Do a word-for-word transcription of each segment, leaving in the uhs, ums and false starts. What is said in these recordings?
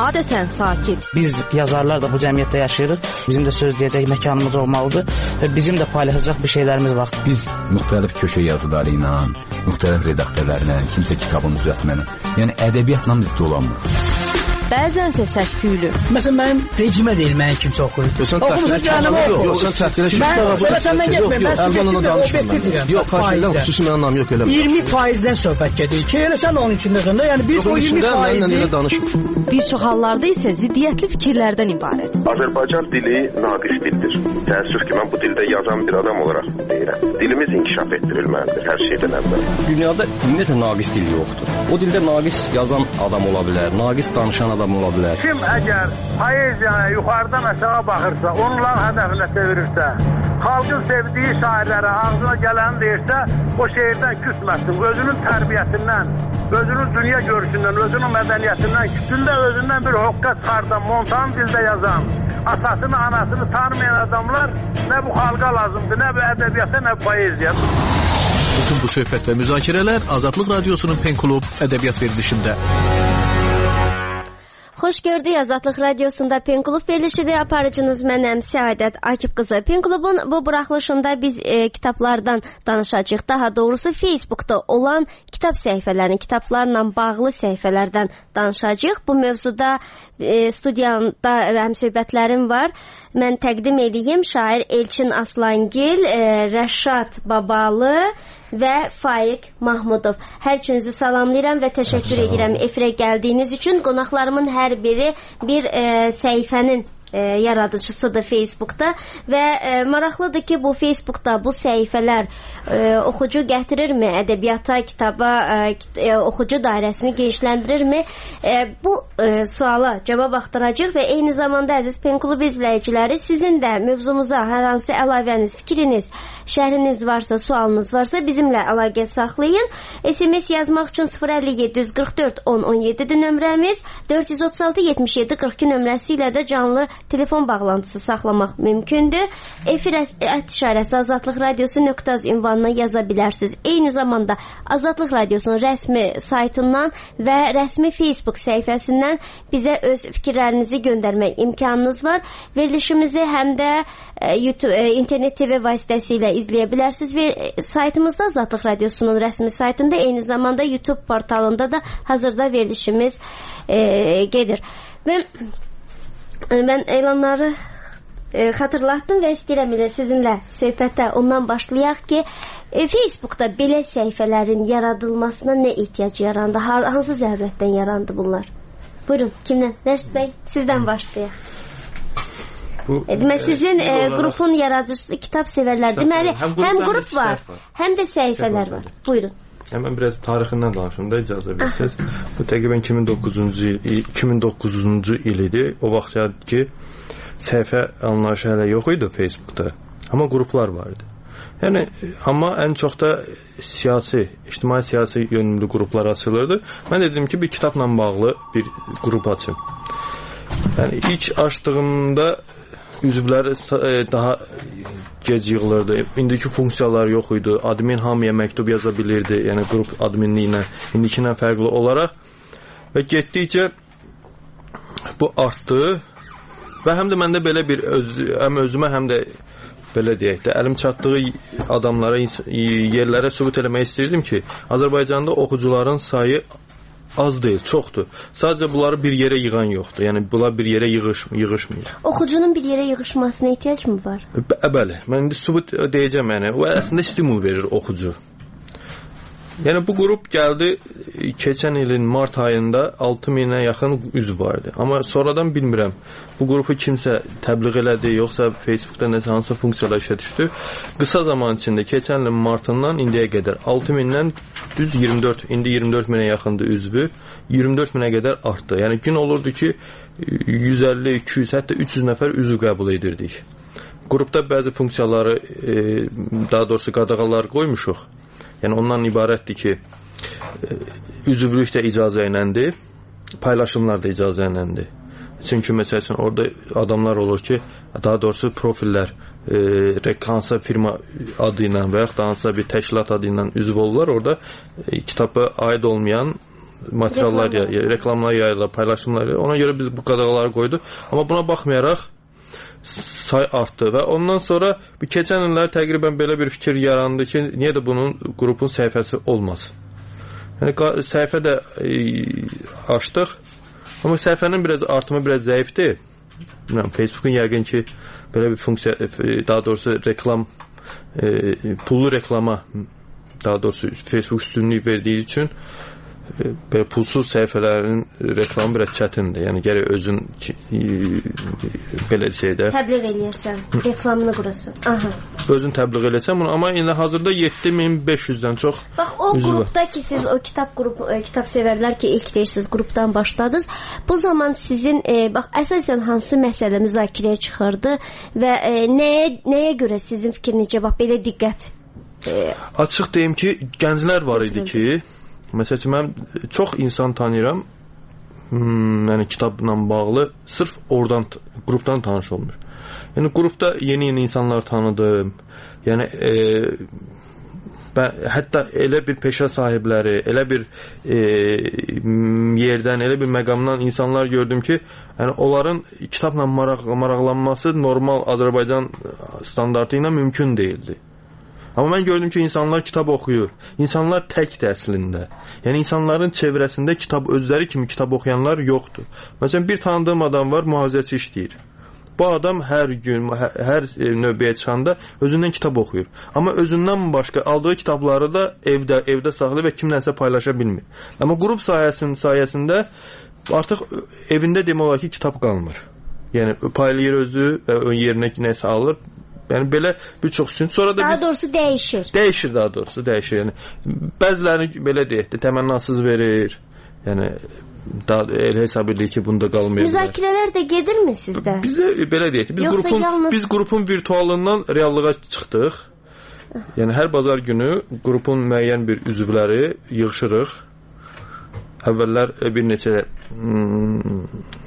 adətən sakit. Biz yazarlar da bu cəmiyyətdə yaşayırıq. Bizim də söz deyəcək məkanımız olmalıdır və bizim də paylaşacaq bir şeylərimiz var. Biz müxtəlif köşə yazıları ilə, müxtəlif redaktörlərlə, kimsə kitabını düzəltməklə, yəni ədəbiyyatla biz dolanmırıq. Bəzənsə səs-küylü. Məsələn, mənim rejimə deyil, mənə kimsə oxuyur. Oxumusun canımı oxu. Yox, sən təhqilə mən səndən getməyim, mən sizin danışmıram. Yox, xaşirdən xüsusi mənim anlamı yox elə. iyirmi faizdən söhbət gedir ki, elə sən onun içindəsən də, yəni biz o iyirmi faizi... Bir çox hallarda isə ziddiyyətli fikirlərdən ibarət. Azərbaycan dili naqis dildir. Təəssüf ki, mən bu dildə yazan bir adam olaraq deyirəm. Dilimiz inkişaf etdirilməlidir hər şeydən əvvəl. Dünyada ümumiyyətlə naqis dil yoxdur. O dildə naqis yazan adam ola bilər, naqis danışan adam ola bilər. Kim əgər poeziyaya yuxarıdan aşağı baxırsa, onların hədəfinə çevirirsə, xalqın sevdiyi şairlərə ağzına gələni deyirsə, o şeirdən küsməsin. Özünün tərbiyəsindən, özünün dünya görüşündən, özünün mədəniyyətindən, kütündə özündən bir hoqqa çıxardan, montan dildə yazan, atasını, anasını tanımayan adamlar nə bu xalqa lazımdır, nə bu ədəbiyyata, nə bu poeziya. Bütün bu söhbət və müzakirələr Azadlıq Radiosunun Pen Klub ədəbiyyat verilişində. Xoş gördük, Azadlıq Radiosunda Pen Klub verilişidir. Aparıcınız mənəm Səadət Akif qızı. Pen Klubun bu buraxılışında biz e, kitablardan danışacağıq. Daha doğrusu Facebookda olan kitab səhifələrini, kitablarla bağlı səhifələrdən danışacağıq. Bu mövzuda e, studiyamda həmsöhbətlərim var. Mən təqdim edeyim şair Elçin Aslangil, e, Rəşad Babalı və Faiq Mahmudov. Hər üçünüzü salamlayıram və təşəkkür edirəm efirə gəldiyiniz üçün. Qonaqlarımın hər biri bir e, səhifənin e, yaradıcısıdır Facebookda və e, maraqlıdır ki, bu Facebookda bu səhifələr e, oxucu gətirirmi, ədəbiyyata, kitaba, e, oxucu dairəsini genişləndirirmi? E, bu e, suala cavab axtaracaq və eyni zamanda əziz Pen Klub izləyiciləri, sizin də mövzumuza hər hansı əlavəniz, fikriniz, şərhiniz varsa, sualınız varsa bizimlə əlaqə saxlayın. S M S yazmaq üçün sıfır əlli yeddi yüz qırx dörd on on yeddi nömrəmiz, dörd yüz otuz altı yetmiş yeddi qırx iki nömrəsi ilə də canlı telefon bağlantısı saxlamaq mümkündür. Efir ət işarəsi Azadlıq Radiosu nöqtə az ünvanına yaza bilərsiniz. Eyni zamanda Azadlıq Radiosunun rəsmi saytından və rəsmi Facebook səhifəsindən bizə öz fikirlərinizi göndərmək imkanınız var. Verilişimizi həm də e, YouTube, e, internet T V vasitəsilə izləyə bilərsiniz və saytımızda Azadlıq Radiosunun rəsmi saytında, eyni zamanda YouTube portalında da hazırda verilişimiz e, gedir. Və mən elanları e, xatırlatdım və istəyirəm ilə sizinlə söhbətə ondan başlayaq ki, e, Facebookda belə səhifələrin yaradılmasına nə ehtiyac yarandı? Hansı zərurətdən yarandı bunlar? Buyurun, kimdən? Rəşid bəy, sizdən başlayaq. Bu, Demək, sizin e, e, qrupun yaradıcısı kitab sevərlər. Deməli, həm, həm qrup var, var, həm də səhifələr var. Buyurun. Hemen biraz tarixindən danışım da icazə verirsiniz. Bu təqribən iki min doqquzuncu il, iki min doqquzuncu il idi. O vaxt gəldi ki, səhifə anlayışı hələ yox idi Facebookda. Amma qruplar var idi. Yəni, amma ən çox da siyasi, ictimai siyasi yönümlü qruplar açılırdı. Mən dedim ki, bir kitabla bağlı bir qrup açım. Yəni, ilk açdığımda üzvləri daha gec yığılırdı. İndiki funksiyalar yox idi. Admin hamıya məktub yaza bilirdi. Yəni qrup adminliyi ilə indikindən fərqli olaraq və getdikcə bu artdı və həm də məndə belə bir öz, həm özümə həm də belə deyək də əlim çatdığı adamlara, yerlərə sübut eləmək istəyirdim ki, Azərbaycanda oxucuların sayı az deyil, çoxdur. Sadəcə bunları bir yerə yığan yoxdur. Yəni bunlar bir yerə yığış, yığışmır. Oxucunun bir yerə yığışmasına ehtiyac mı var? Bə bəli. Mən indi sübut deyəcəm yəni. O əslində stimul verir oxucu. Yəni bu qrup gəldi keçən ilin mart ayında altı minə yaxın üzv vardı. Amma sonradan bilmirəm. Bu qrupu kimsə təbliğ elədi, yoxsa Facebookda nəsə hansı funksiyalar işə düşdü. Qısa zaman içində keçən ilin martından indiyə qədər altı mindən düz iyirmi dörd, indi iyirmi dörd minə yaxındır üzvü. iyirmi dörd minə qədər artdı. Yəni gün olurdu ki, yüz əlli, iki yüz, hətta üç yüz nəfər üzv qəbul edirdik. Qrupda bəzi funksiyaları, e, daha doğrusu qadağalar qoymuşuq. Yəni ondan ibarətdir ki, üzvlük də icazə iləndir, paylaşımlar da icazə iləndir. Çünki məsəl üçün orada adamlar olur ki, daha doğrusu profillər e, hansısa firma adı ilə və yaxud da hansısa bir təşkilat adı ilə üzv olurlar. Orada e, kitaba aid olmayan materiallar, Reklamlar. reklamlar yayılır, paylaşımlar yayılır. Ona görə biz bu qadağaları qoyduq. Amma buna baxmayaraq say artdı və ondan sonra bu keçən illər təqribən belə bir fikir yarandı ki, niyə də bunun qrupun səhifəsi olmasın? Yəni səhifə də e, açdıq. Amma səhifənin biraz artımı biraz zəifdir. Bilmirəm, Facebookun yəqin ki belə bir funksiya, daha doğrusu reklam e, pullu reklama, daha doğrusu Facebook üstünlük verdiyi üçün belə pulsuz səhifələrin reklamı biraz çətindir. Yəni gərək özün e, belə şeydə təbliğ eləyəsən, reklamını qurasan. Aha. Özün təbliğ eləsən bunu, amma indi hazırda yeddi min beş yüzdən çox. Bax o qrupda ki siz o kitab qrupu e, kitab sevərlər ki ilk deyirsiniz qrupdan başladınız. Bu zaman sizin e, bax əsasən hansı məsələ müzakirəyə çıxırdı və e, nəyə nəyə görə sizin fikrinizcə bax belə diqqət e, açıq deyim ki, gənclər var idi ki, məsələn, mən çox insan tanıyıram, hmm, yəni kitabla bağlı, sırf oradan, qrupdan tanış olmuş. Yəni, qrupda yeni-yeni insanlar tanıdım. Yəni, e, mən, hətta elə bir peşə sahibləri, elə bir e, yerdən, elə bir məqamdan insanlar gördüm ki, yəni, onların kitabla maraq, maraqlanması normal Azərbaycan standartı ilə mümkün deyildi. Amma mən gördüm ki, insanlar kitab oxuyur. İnsanlar təkdir əslində. Yəni, insanların çevrəsində kitab, özləri kimi kitab oxuyanlar yoxdur. Məsələn, bir tanıdığım adam var, mühafizəçi işləyir. Bu adam hər gün, hər, hər növbəyə çıxanda özündən kitab oxuyur. Amma özündən başqa aldığı kitabları da evdə, evdə saxlayır və kimlənsə paylaşa bilmir. Amma qrup sayəsində, sayəsində artıq evində demək olar ki, kitab qalmır. Yəni, paylayır özü və ön yerinə nəsə alır. Yəni belə bir çox üçün sonra da daha biz doğrusu dəyişir. Dəyişir daha doğrusu, dəyişir. Yəni bəzilərini belə deyək, təmənnasız verir. Yəni daha elə hesab edir ki, bunda qalmayacaq. Müzakirələr də gedirmi sizdə? Bizdə belə deyək, biz Yoxsa qrupun yalnız... biz qrupun virtualından reallığa çıxdıq. Yəni hər bazar günü qrupun müəyyən bir üzvləri yığışırıq. Əvvəllər bir neçə hmm,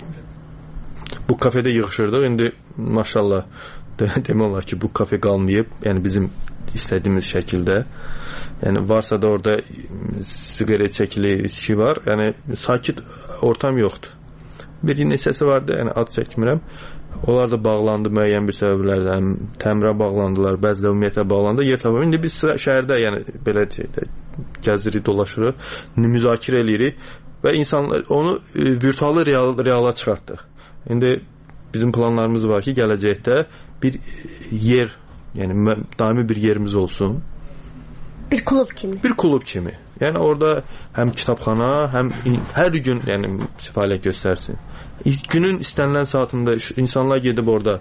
bu kafedə yığışırdıq. İndi maşallah demək olar ki, bu kafe qalmayıb, yəni bizim istədiyimiz şəkildə. Yəni varsa da orada siqaret çəkilir, içki var. Yəni sakit ortam yoxdur. Bir neçəsi vardı, yəni ad çəkmirəm. Onlar da bağlandı müəyyən bir səbəblərdən, təmirə bağlandılar, bəziləri ümumiyyətlə bağlandı. Yer tapıb. İndi biz şəhərdə, yəni belə şeydə gəzirik, dolaşırıq, müzakirə eləyirik və insanlar onu e, virtual real, reala çıxartdıq. İndi bizim planlarımız var ki, gələcəkdə bir yer, yəni daimi bir yerimiz olsun. Bir klub kimi. Bir klub kimi. Yəni orada həm kitabxana, həm hər gün yəni fəaliyyət göstərsin. Günün istənilən saatında insanlar gedib orada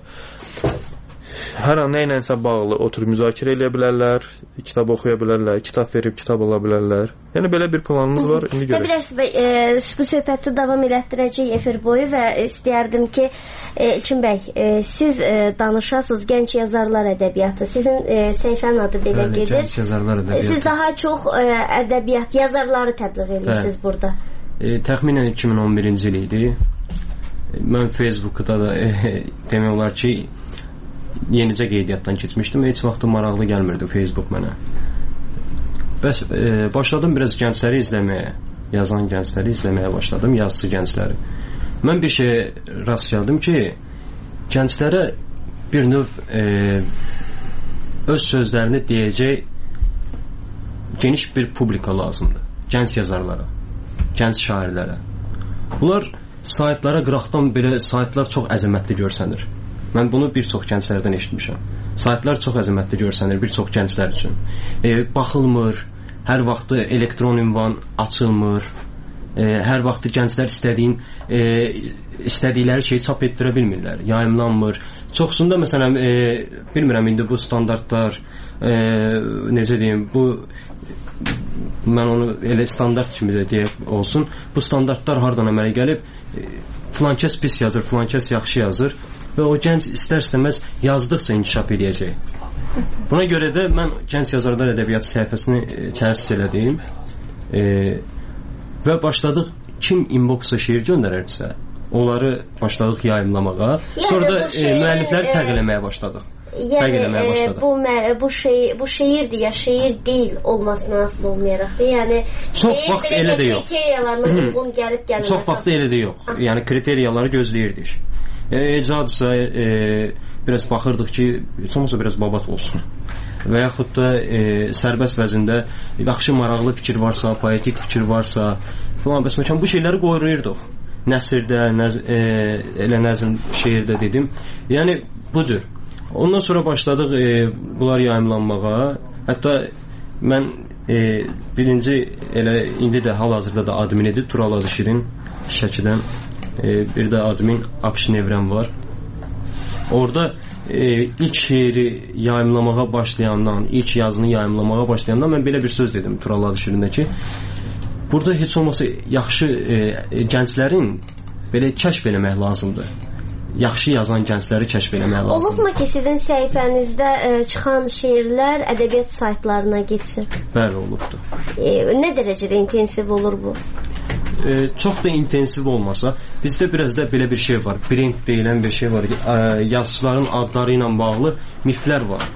hər an nə ilənsə bağlı oturub müzakirə eləyə bilərlər, kitab oxuya bilərlər, kitab verib kitab ala bilərlər. Yəni belə bir planımız var. İndi görək. Bilirsiniz, e, bu söhbəti davam elətdirəcək efir boyu və istəyərdim ki, e, İlkin bəy, e, siz e, danışasınız gənc yazarlar ədəbiyyatı. Sizin e, səhifənin adı belə Bəli, gedir. Gənc yazarlar ədəbiyyatı. Siz daha çox e, ədəbiyyat yazarları təbliğ edirsiniz burada. E, təxminən iki min on birinci il idi. Mən Facebookda da e, demək olar ki, yenicə qeydiyyatdan keçmişdim. Heç vaxt maraqlı gəlmirdi Facebook mənə. Bəs e, başladım biraz gəncləri izləməyə, yazan gəncləri izləməyə başladım, yazıcı gəncləri. Mən bir şey rast gəldim ki, gənclərə bir növ e, öz sözlərini deyəcək geniş bir publika lazımdır. Gənc yazarlara, gənc şairlərə. Bunlar saytlara qıraqdan belə saytlar çox əzəmətli görsənir. Mən bunu bir çox gənclərdən eşitmişəm. Saytlar çox əzəmətli görsənir bir çox gənclər üçün. E, baxılmır, hər vaxt elektron ünvan açılmır. E, hər vaxt gənclər istədiyin e, istədikləri şeyi çap etdirə bilmirlər, yayımlanmır. Çoxsunda məsələn e, bilmirəm indi bu standartlar e, necə deyim, bu mən onu elə standart kimi də deyək olsun. Bu standartlar hardan əmələ gəlib? E, filan kəs pis yazır, filan kəs yaxşı yazır. Və o gənc istər-istəməz yazdıqca inkişaf edəcək. Buna görə də mən Gənc Yazarlar Ədəbiyyatı səhifəsini e, təsis elədim e, və başladıq kim inbox'a şeir göndərərsə onları başladıq yayımlamağa. Yəni, sonra da e, müəllifləri təqdim eləməyə başladıq. Yəni e, bu bu şey bu şeirdir ya şeir deyil olmasına asıl olmayaraq da, yəni çox vaxt elə də yox. Kriteriyalarına uyğun gəlib gəlməz. Çox vaxt elə də yox. Yəni kriteriyaları gözləyirdik. Yəni ecadsa e, biraz baxırdıq ki, heç olmasa biraz babat olsun. Və yaxud da e, sərbəst vəzində yaxşı maraqlı fikir varsa, poetik fikir varsa, falan bəs məkan bu şeyləri qoyurduq. Nəsirdə, nəz, e, elə nəzm şeirdə dedim. Yəni bu cür. Ondan sonra başladıq e, bunlar yayımlanmağa. Hətta mən e, birinci elə indi də hal-hazırda da admin edir Tural Adışirin Şəkidən. E, bir də admin Akşin Evrən var. Orada e, ilk şeiri yayımlamağa başlayandan, ilk yazını yayımlamağa başlayandan mən belə bir söz dedim Tural Adışirində ki, burada heç olmasa yaxşı e, gənclərin belə kəşf eləmək lazımdır. Yaxşı yazan gəncləri kəşf eləmək lazımdır. Olubmu ki, sizin səhifənizdə e, çıxan şeirlər ədəbiyyat saytlarına getsin? Bəli, olubdur. E, nə dərəcədə intensiv olur bu? E, çox da intensiv olmasa, bizdə biraz da belə bir şey var. Brand deyilən bir şey var. E, yazıçıların adları ilə bağlı miflər var.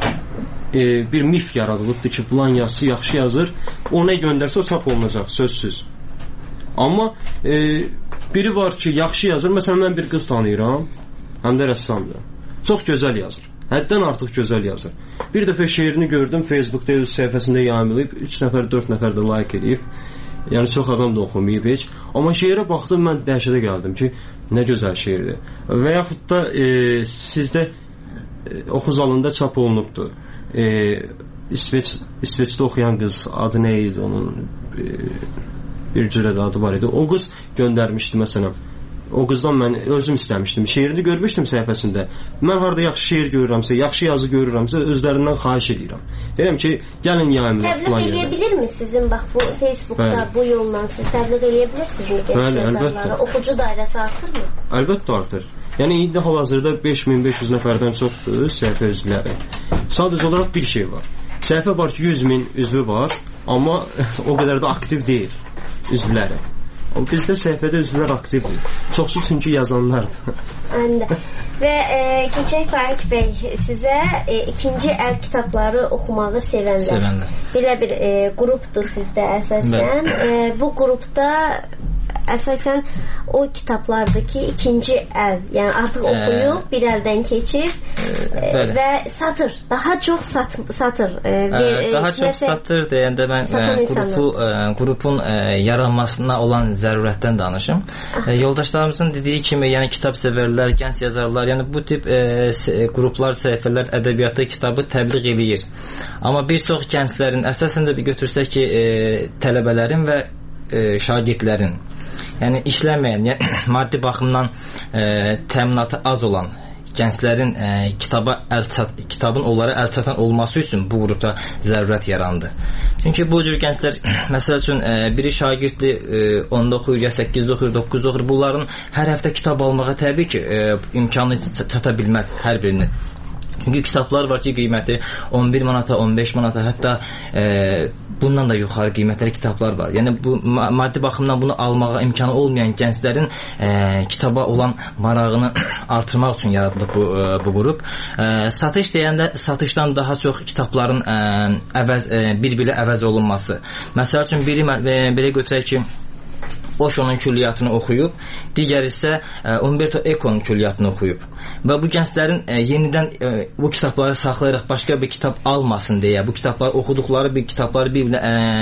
E, bir mif yaradılıbdır ki, filan yazıçı yaxşı yazır, ona göndərsə o çap olunacaq, sözsüz. Amma e, biri var ki, yaxşı yazır. Məsələn, mən bir qız tanıyıram, həm də rəssamdır. Çox gözəl yazır. Həddən artıq gözəl yazır. Bir dəfə şeirini gördüm, Facebookda öz səhifəsində yayımlayıb, üç nəfər, dörd nəfər də like edib. Yəni çox adam da oxumayıb heç. Amma şeirə baxdım, mən dəhşətə gəldim ki, nə gözəl şeirdir. Və yaxud da e, sizdə e, oxu zalında çap olunubdur. E, İsveç, İsveçdə oxuyan qız, adı nə idi onun? E, bir cürə adı var idi. O qız göndərmişdi məsələn. O qızdan mən özüm istəmişdim. Şeirini görmüşdüm səhifəsində. Mən harada yaxşı şeir görürəmsə, yaxşı yazı görürəmsə, özlərindən xahiş edirəm. Deyirəm ki, gəlin yayımlayaq. Təbliğ eləyə bilirmi sizin bax bu Facebookda bəli. Bu yolla siz təbliğ eləyə bilirsinizmi genç yazarlara? Oxucu dairəsi artırmı? Əlbəttə artır. Yəni indi hal-hazırda beş min beş yüz nəfərdən çoxdur səhifə üzvləri. Sadəcə olaraq bir şey var. Səhifə var ki, yüz min üzvü var, amma o qədər də aktiv deyil üzvləri. Bizdə səhifədə üzvlər aktivdir. Çoxsu çünki yazanlardır. Əndə. Və e, keçək Faiq bəy, sizə e, ikinci əl kitabları oxumağı sevənlər. Sevənlər. Belə bir e, qrupdur sizdə əsasən. E, bu qrupda əsasən o kitablardakı ikinci əl, yəni artıq oxuyub, e, bir əldən keçib e, və satır, daha çox sat, satır. E, bir, e, daha çox nəsə, satır deyəndə mən e, qrupu, e, qrupun e, yaranmasına olan zərurətdən danışım. E, yoldaşlarımızın dediyi kimi, yəni kitab sevərlər, gənc yazarlar, yəni bu tip e, qruplar, səhifələr ədəbiyyatı kitabı təbliğ eləyir. Amma bir çox gənclərin, əsasən də bir götürsək ki, e, tələbələrin və e, şagirdlərin, yəni işləməyən, yəni, maddi baxımdan e, təminatı az olan gənclərin e, kitaba əl çat, kitabın onlara əl çatan olması üçün bu qrupda zərurət yarandı. Çünki bu cür gənclər, məsəl üçün e, biri şagirddir, e, onda oxuyur, ya səkkizdə oxuyur, doqquzda oxuyur. Bunların hər həftə kitab almağa təbii ki, e, imkanı çata bilməz hər birinin. Çünki kitablar var ki, qiyməti on bir manata, on beş manata, hətta e, bundan da yuxarı qiymətli kitablar var. Yəni bu maddi baxımdan bunu almağa imkanı olmayan gənclərin e, kitaba olan marağını artırmaq üçün yaradılıb bu, e, bu qrup. E, satış deyəndə satışdan daha çox kitabların e, əvəz, e, bir-biri əvəz olunması. Məsəl üçün biri e, belə götürək ki, Osho'nun külliyyatını oxuyub, digər isə e, Umberto Eco'nun külliyyatını oxuyub. Və bu gənclərin e, yenidən e, bu kitabları saxlayaraq başqa bir kitab almasın deyə, bu kitabları oxuduqları bir kitabları bir-birinə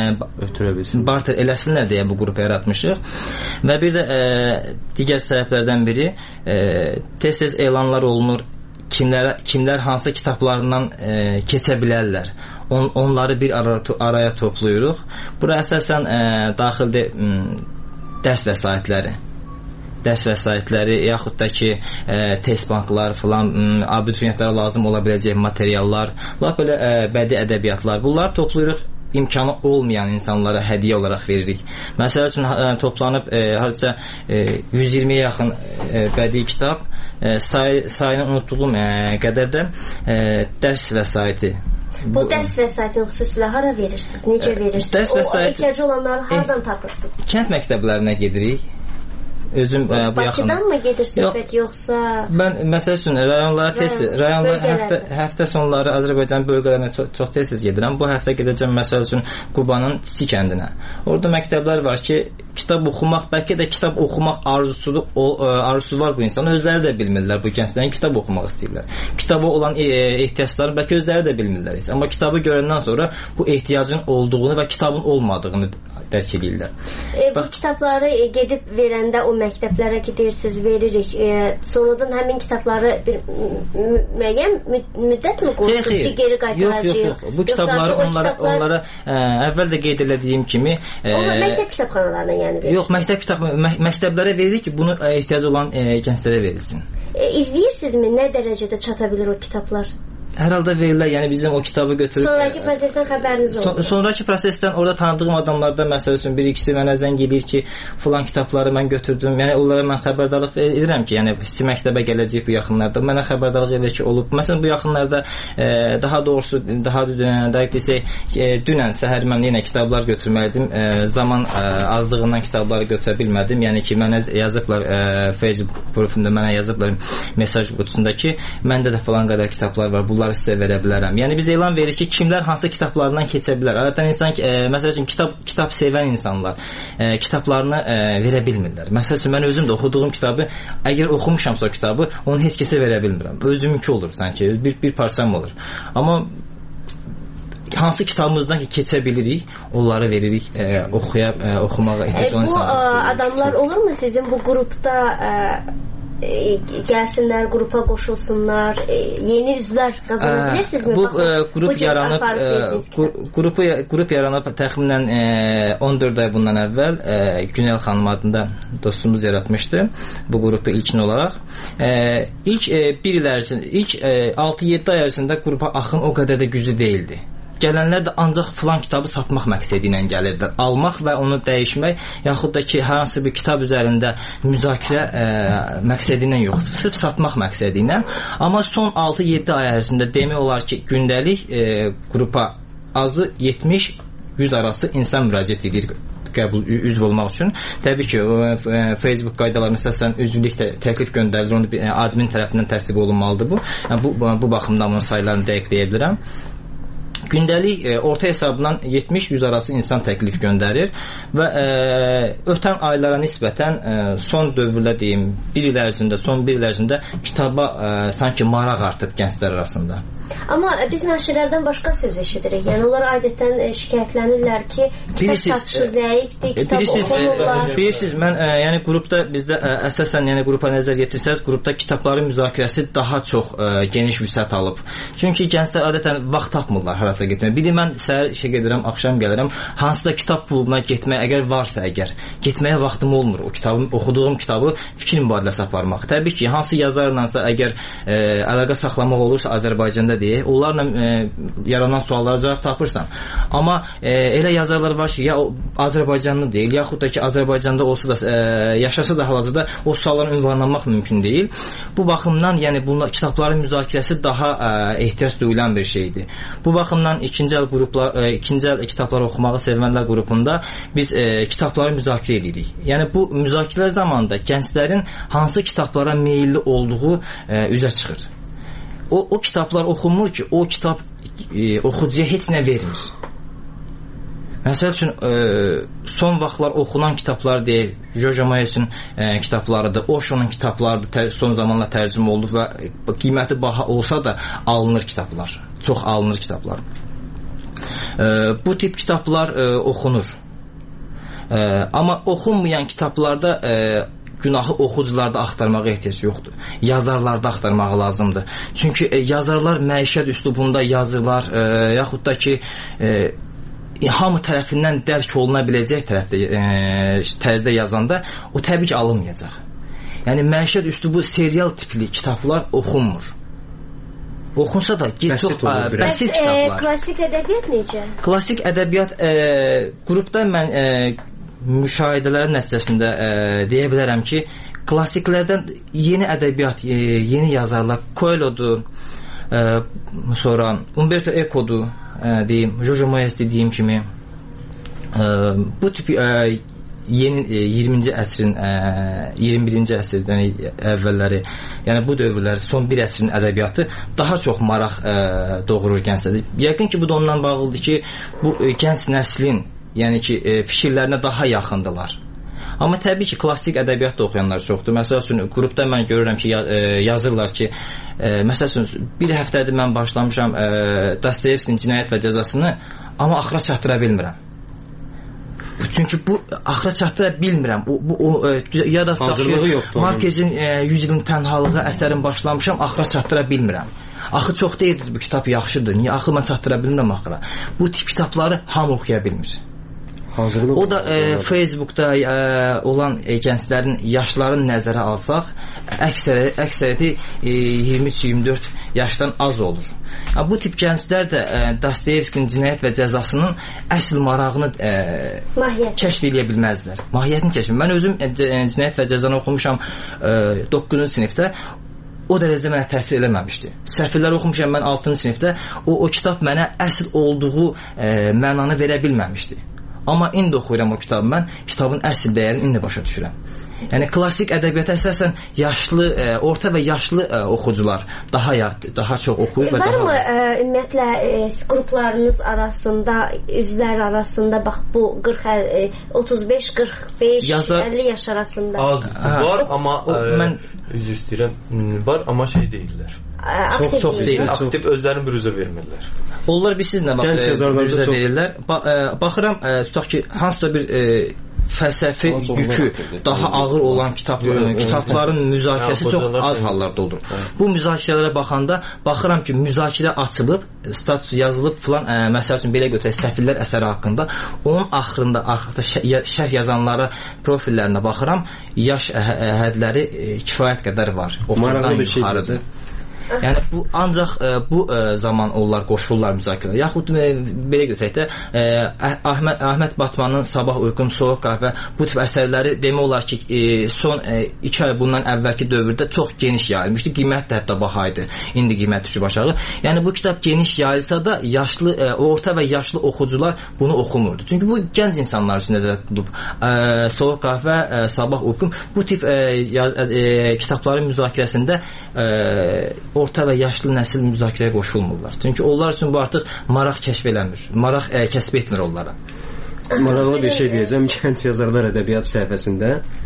e, barter eləsinlər deyə bu qrupu yaratmışıq. Və bir də e, digər səbəblərdən biri e, tez-tez elanlar olunur, kimlər, kimlər hansı kitablarından e, keçə bilərlər. On, onları bir araya, araya toplayırıq. Bura əsasən e, daxildə m, dərs vəsaitləri, dərs vəsaitləri, yaxud da ki, e, test banklar filan, abituriyentlərə lazım ola biləcək materiallar, lap belə e, bədii ədəbiyyatlar. Bunları toplayırıq, imkanı olmayan insanlara hədiyyə olaraq veririk. Məsəl üçün e, toplanıb e, hardasa e, yüz iyirmiyə yaxın e, bədii kitab, e, say, sayını unutduğum e, qədər də e, dərs vəsaiti. Bu, bu dərs vəsaitini xüsusilə hara verirsiniz? Necə verirsiniz? Dərs vəsaiti, o ehtiyacı olanları haradan tapırsınız? Kənd məktəblərinə gedirik. özüm ə, bu yaxın. Bakıdan mı gedir söhbət yoxsa? Mən məsəl üçün rayonlara tez rayonlar həftə həftə sonları Azərbaycan bölgələrinə çox, çox tez-tez gedirəm. Bu həftə gedəcəm məsəl üçün Qubanın Çisi kəndinə. Orada məktəblər var ki, kitab oxumaq, bəlkə də kitab oxumaq arzusu arzusu var bu insanlar, özləri də bilmirlər bu gənclərin kitab oxumaq istəyirlər. Kitaba olan e, ehtiyacları bəlkə özləri də bilmirlər. Amma kitabı görəndən sonra bu ehtiyacın olduğunu və kitabın olmadığını dərk edirlər. E, bu Bax, kitabları e, gedib verəndə o məktəblərə gidirsiniz, veririk. E, sonradan həmin kitabları bir müəyyən müddət mi qoyursunuz ki, geri qaytaracağıq? Yox, yox, yox. Bu kitabları onlara kitablar... onlara ə, əvvəl də qeyd etdiyim kimi, ə, onlar məktəb kitabxanalarına yəni verirsiniz. Yox, məktəb kitab mə məktəblərə veririk ki, bunu ehtiyacı olan ə, gənclərə verilsin. E, izləyirsinizmi nə dərəcədə çata bilir o kitablar? Hər halda verirlər, yəni bizim o kitabı götürüb sonrakı prosesdən xəbəriniz olur. Son, sonrakı prosesdən orada tanıdığım adamlardan məsəl üçün bir ikisi mənə zəng edir ki, filan kitabları mən götürdüm. Yəni onlara mən xəbərdarlıq edirəm ki, yəni siz məktəbə gələcək bu yaxınlarda. Mənə xəbərdarlıq edir ki, olub. Məsələn bu yaxınlarda e, daha doğrusu daha dəqiq desək, e, dünən səhər mən yenə kitablar götürməliydim. E, zaman e, azlığından kitabları götürə bilmədim. Yəni ki, mənə yazıblar e, Facebook profilində mənə yazıblar mesaj qutusunda ki, məndə də filan qədər kitablar var. Bunları sizə verə bilərəm. Yəni biz elan veririk ki, kimlər hansı kitablarından keçə bilər. Adətən insan e, məsəl üçün kitab kitab sevən insanlar e, kitablarını e, verə bilmirlər. Məsəl üçün mən özüm də oxuduğum kitabı, əgər oxumuşamsa o kitabı, onu heç kəsə verə bilmirəm. Özümünki olur sanki, bir bir parçam olur. Amma hansı kitabımızdan ki keçə bilirik, onları veririk e, oxuya e, oxumağa ehtiyac olan insanlar. Bu adamlar olurmu sizin bu qrupda e, E, gəlsinlər, qrupa qoşulsunlar, e, yeni üzvlər qazana bilirsinizmi? Bu e, qrup bu yaranıb e, qrupu qrup yaranıb təxminən e, on dörd ay bundan əvvəl e, Günel xanım adında dostumuz yaratmışdı bu qrupu ilkin olaraq. E, ilk e, bir il ərzində, ilk e, altı yeddi ay ərzində qrupa axın o qədər də güclü değildi. Gələnlər də ancaq filan kitabı satmaq məqsədi ilə gəlirdilər. Almaq və onu dəyişmək, yaxud da ki, hər hansı bir kitab üzərində müzakirə e, məqsədi ilə yox, sırf satmaq məqsədi ilə. Amma son altı yeddi ay ərzində demək olar ki, gündəlik e, qrupa azı yetmiş yüz arası insan müraciət edir qəbul üzv olmaq üçün. Təbii ki, e, Facebook qaydalarına əsasən üzvlük təklif göndərilir, onu e, admin tərəfindən təsdiq olunmalıdır bu. Yəni, bu bu baxımdan bunun saylarını dəqiqləyə bilirəm. Gündəlik e, orta hesabla yetmiş yüz arası insan təklif göndərir və e, ötən aylara nisbətən e, son dövrdə deyim, bir il ərzində, son bir il ərzində kitaba e, sanki maraq artıb gənclər arasında. Amma biz nəşrlərdən başqa söz eşidirik. Yəni onlar adətən e, şikayətlənirlər ki, kitab satışı zəifdir, kitab oxumurlar. Bilirsiniz, mən e, yəni qrupda bizdə ə, əsasən yəni qrupa nəzər yetirsəz, qrupda kitabların müzakirəsi daha çox ə, geniş vüsət alıb. Çünki gənclər adətən vaxt tapmırlar harasa getməyə. Bir də mən səhər işə gedirəm, axşam gəlirəm. Hansısa kitab klubuna getmək əgər varsa əgər, getməyə vaxtım olmur. O kitabı, oxuduğum kitabı fikir mübadiləsi aparmaq. Təbii ki, hansı yazarlarsa əgər ə, əlaqə saxlamaq olursa Azərbaycanda deyək, onlarla ə, yaranan suallara cavab tapırsan. Amma ə, elə yazarlar var ki, ya Azərbaycanlı deyil, yaxud da ki, Azərbaycanda olsa da ə, yaşasa da hal-hazırda o suallara ünvanlanmaq mümkün deyil. Bu baxımdan, yəni bunlar kitabların müzakirəsi daha ə, ehtiyac duyulan bir şeydir. Bu baxımdan ikinci əl qruplar, ə, ikinci əl kitabları oxumağı sevənlər qrupunda biz ə, kitabları müzakirə edirik. Yəni bu müzakirələr zamanında gənclərin hansı kitablara meylli olduğu ə, üzə çıxır. O, o kitablar oxunmur ki, o kitab e, oxucuya heç nə vermir. Məsəl üçün e, son vaxtlar oxunan kitablar deyil, Jojo Moyesin e, kitablarıdır, Osho'nun kitablarıdır, tər, son zamanla tərcümə oldu və qiyməti baha olsa da alınır kitablar, çox alınır kitablar. E, bu tip kitablar e, oxunur. E, amma oxunmayan kitablarda e, günahı oxucularda axtarmağa ehtiyac yoxdur. Yazarlarda axtarmağı lazımdır. Çünki e, yazarlar məişət üslubunda yazırlar, e, yaxud da ki e, hamı tərəfindən dərk oluna biləcək tərəfdə e, tərzdə yazanda o təbii ki alınmayacaq. Yəni məişət üslubu serial tipli kitablar oxunmur. Oxunsa da çox bəsit kitablar. E, klassik ədəbiyyat necə? Klassik ədəbiyyat e, qrupda mən e, müşahidələrin nəticəsində e, deyə bilərəm ki, klassiklərdən yeni ədəbiyyat, e, yeni yazarlar, Coelho'dur, e, sonra Umberto Eco'dur, e, deyim, Jojo Moyes dediyim kimi, e, bu tip e, yeni e, iyirminci əsrin e, iyirmi birinci əsrdən əvvəlləri, yəni bu dövrlər son bir əsrin ədəbiyyatı daha çox maraq e, doğurur gənclərdə. Yəqin ki, bu da ondan bağlıdır ki, bu e, gənc nəslin, yəni ki, e, fikirlərinə daha yaxındılar. Amma təbii ki, klassik ədəbiyyat da oxuyanlar çoxdur. Məsəl üçün, qrupda mən görürəm ki, yazırlar ki, e, məsəl üçün, bir həftədir mən başlamışam e, Dostoyevskinin Cinayət və Cəzasını, amma axıra çatdıra bilmirəm. Çünki bu axıra çatdıra bilmirəm. Bu, bu, o, e, ya da Markezin e, yüz ilin tənhalığı əsərin başlamışam, axıra çatdıra bilmirəm. Axı çox deyildir, bu kitab yaxşıdır. Niyə axı mən çatdıra bilmirəm axıra? Bu tip kitabları hamı oxuya bilmir. Hazırlıq o da e, Facebookda e, olan e, gənclərin yaşlarını nəzərə alsaq, əksəri, əksəriyyəti e, iyirmi üç iyirmi dörd yaşdan az olur. Ha, bu tip gənclər də e, Dostoyevskinin Cinayət və Cəzasının əsl marağını e, kəşf edə bilməzlər. Mahiyyətini kəşf. Mən özüm e, Cinayət və Cəzanı oxumuşam e, doqquzuncu sinifdə. O dərəcədə mənə təsir eləməmişdi. Səhifələri oxumuşam mən altıncı sinifdə. O, o kitab mənə əsl olduğu e, mənanı verə bilməmişdi. Amma indi oxuyuram o kitabı mən, kitabın əsl dəyərini indi başa düşürəm. Yəni klassik ədəbiyyata əsasən yaşlı, e, orta və yaşlı e, oxucular daha daha çox oxuyur və var daha mı e, ümumiyyətlə e, qruplarınız arasında, üzvlər arasında bax bu qırx otuz beş qırx beş əlli yaş arasında az var, o, amma o, e, mən üzr istəyirəm, var, amma şey deyirlər. Çox çox deyil. Aktiv özlərini bürüzə vermirlər. Onlar biz sizinlə bax, bürüzə verirlər. Ba e, baxıram, e, tutaq ki, hansısa bir e, fəlsəfi yükü daha ağır olan kitabların, kitabların müzakirəsi çox az hallarda olur. Bu müzakirələrə baxanda baxıram ki, müzakirə açılıb, status yazılıb filan, ə, məsəl üçün belə götürək, Səfirlər əsəri haqqında, onun axırında arxada şərh yazanlara profillərinə baxıram, yaş hədləri kifayət qədər var. Oxudan yuxarıdır. Yəni bu ancaq e, bu e, zaman onlar qoşulurlar müzakirəyə. Yaxud e, belə götürək də e, Əhməd Əhməd Batmanın Sabah uyğum, Soyuq qəhvə bu tip əsərləri demək olar ki, e, son e, iki ay bundan əvvəlki dövrdə çox geniş yayılmışdı. Qiymət də hətta baha idi. İndi qiymət düşüb aşağı. Yəni bu kitab geniş yayılsa da yaşlı, e, orta və yaşlı oxucular bunu oxumurdu. Çünki bu gənc insanlar üçün nəzərdə tutulub. E, Soyuq qəhvə, e, Sabah uyğum bu tip e, yaz, e, kitabların müzakirəsində e, orta və yaşlı nəsil müzakirəyə qoşulmurlar. Çünki onlar üçün bu artıq maraq kəşf eləmir. Maraq ə, kəsb etmir onlara. Maraqlı bir şey deyəcəm. Gənc yazarlar ədəbiyyat səhifəsində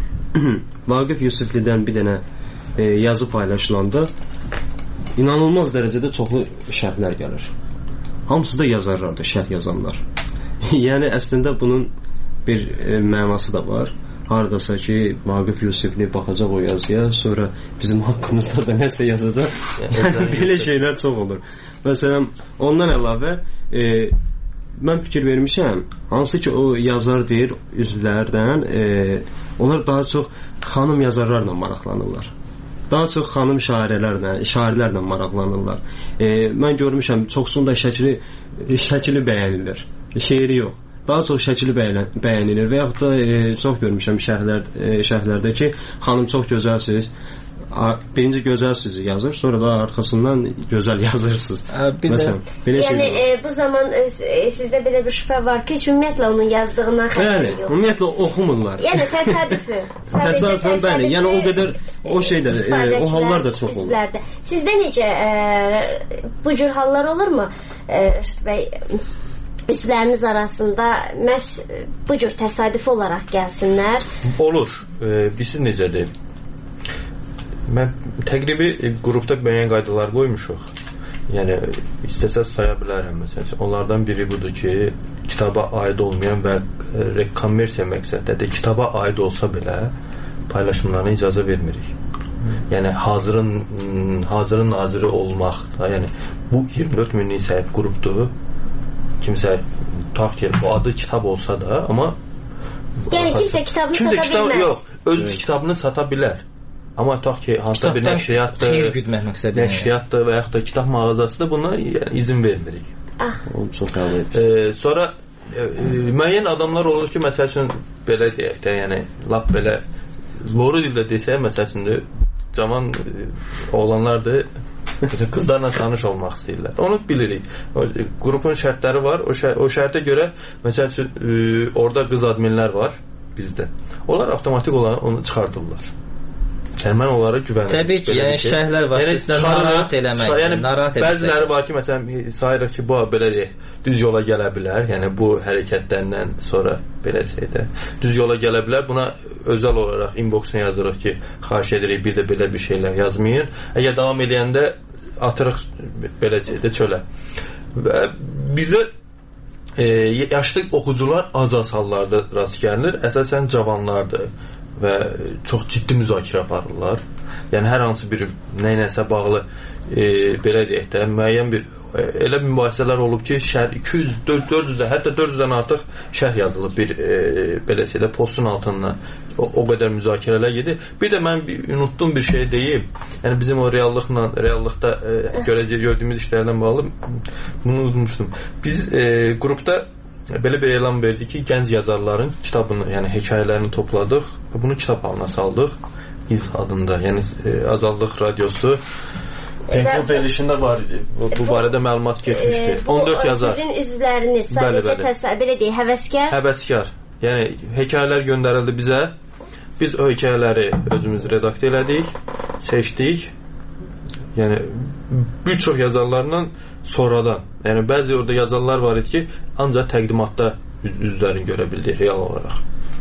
Vaqif Yusiflidən bir dənə e, yazı paylaşılanda inanılmaz dərəcədə çoxlu şərhlər gəlir. Hamısı da yazarlardır, şərh yazanlar. Yəni əslində bunun bir e, mənası da var. Haradasa ki, Vaqif Yusifli baxacaq o yazıya, sonra bizim haqqımızda da nəsə yazacaq. Yəni, belə şeylər çox olur. Məsələn, ondan əlavə e, mən fikir vermişəm, hansı ki o yazar deyir üzvlərdən, e, onlar daha çox xanım yazarlarla maraqlanırlar. Daha çox xanım şairələrlə, şairlərlə maraqlanırlar. E, mən görmüşəm, çoxsunda şəkili, şəkili bəyənilir, şeiri yox. Daha çox şəkili bəyənilir və yaxud da e, çox görmüşəm şərhlər, e, şərhlərdə ki, xanım çox gözəlsiniz, birinci gözəlsiniz yazır, sonra da arxasından gözəl yazırsınız. Bir Məsələn, belə yəni e, bu zaman e, sizdə belə bir şübhə var ki, ümumiyyətlə onun yazdığından xəbəri yox. Ümumiyyətlə oxumurlar. Yəni təsadüfi. Təsadüfən bəli, yəni o qədər o şeylər, e, o hallar da çox olur. Sizlərdə. Sizdə necə e, bu cür hallar olurmu? E, bəy üzvləriniz arasında məhz bu cür təsadüfi olaraq gəlsinlər? Olur. E, biz necədir? Mən təqribi e, qrupda müəyyən qaydalar qoymuşuq. Yəni istəsəz saya bilərəm məsələn. Onlardan biri budur ki, kitaba aid olmayan və e, kommersiya məqsəddə də kitaba aid olsa belə paylaşımlarına icazə vermirik. Yəni hazırın hazırın naziri olmaq da, yəni bu iyirmi dörd minlik səhif qrupdur. Kimsə tutaq ki, bu adı kitab olsa da, amma yəni kimsə kitabını kimsə sata kitab, bilməz. Yox, öz evet. kitabını sata bilər. Amma tutaq ki, hansısa bir nəşriyyatdır, xeyir güdmək məqsədi, nəşriyyatdır və yaxud da kitab mağazasıdır, buna yəni, izin vermirik. Ah. Onu çox qəbul edir. E, sonra e, e, müəyyən adamlar olur ki, məsəl üçün belə deyək də, yəni lap belə loru dildə desək, məsəl üçün də cavan e, oğlanlardır, qızlarla tanış olmaq istəyirlər. Onu bilirik. O, qrupun şərtləri var. O, şər o şərtə görə məsəl üçün e, orada qız adminlər var. bizdə. Onlar avtomatik olaraq onu çıxardırlar. Yəni mən onlara güvənirəm. Təbii ki, yəni şərhlər vasitəsilə narahat eləmək, yəni, narahat eləmək. Bəziləri var ki, məsələn, sayırıq ki, bu belə deyək, düz yola gələ bilər. Yəni bu hərəkətlərdən sonra belə şeydə düz yola gələ bilər. Buna özəl olaraq inboxuna yazırıq ki, xahiş edirik bir də belə bir şeylər yazmayın. Əgər davam edəndə atırıq belə şeydə çölə. Və bizə e, yaşlı oxucular az-az hallarda rast gəlinir. Əsasən cavanlardır və çox ciddi müzakirə aparırlar. Yəni hər hansı bir nəyinəsə bağlı e, belə deyək də müəyyən bir e, elə bir mübahisələr olub ki, şər iki yüz dörd yüz hətta dörd yüzdən artıq şərh yazılıb bir e, belə şeydə postun altına. O, o qədər müzakirələr gedir. Bir də mən bir, unutduğum bir şey deyim. Yəni bizim o reallıqla reallıqda e, görəcək gördüyümüz işlərdən bağlı bunu unutmuşdum. Biz e, qrupda belə bir elan verdi ki, gənc yazarların kitabını, yəni hekayələrini topladıq və bunu kitab halına saldıq. İz adında, yəni e, Azadlıq Radiosu Penkul verilişində var idi. Bu, bu barədə məlumat getmişdi. E, bu, on dörd yazar. Sizin üzvləriniz sadəcə təsəvvür belə deyək, həvəskar. Həvəskar. Yəni hekayələr göndərildi bizə. Biz o hekayələri özümüz redaktə elədik, seçdik. Yəni bir çox yazarlarla sonradan, yəni bəzi orada yazarlar var idi ki, ancaq təqdimatda üz üzlərini görə bildik real olaraq.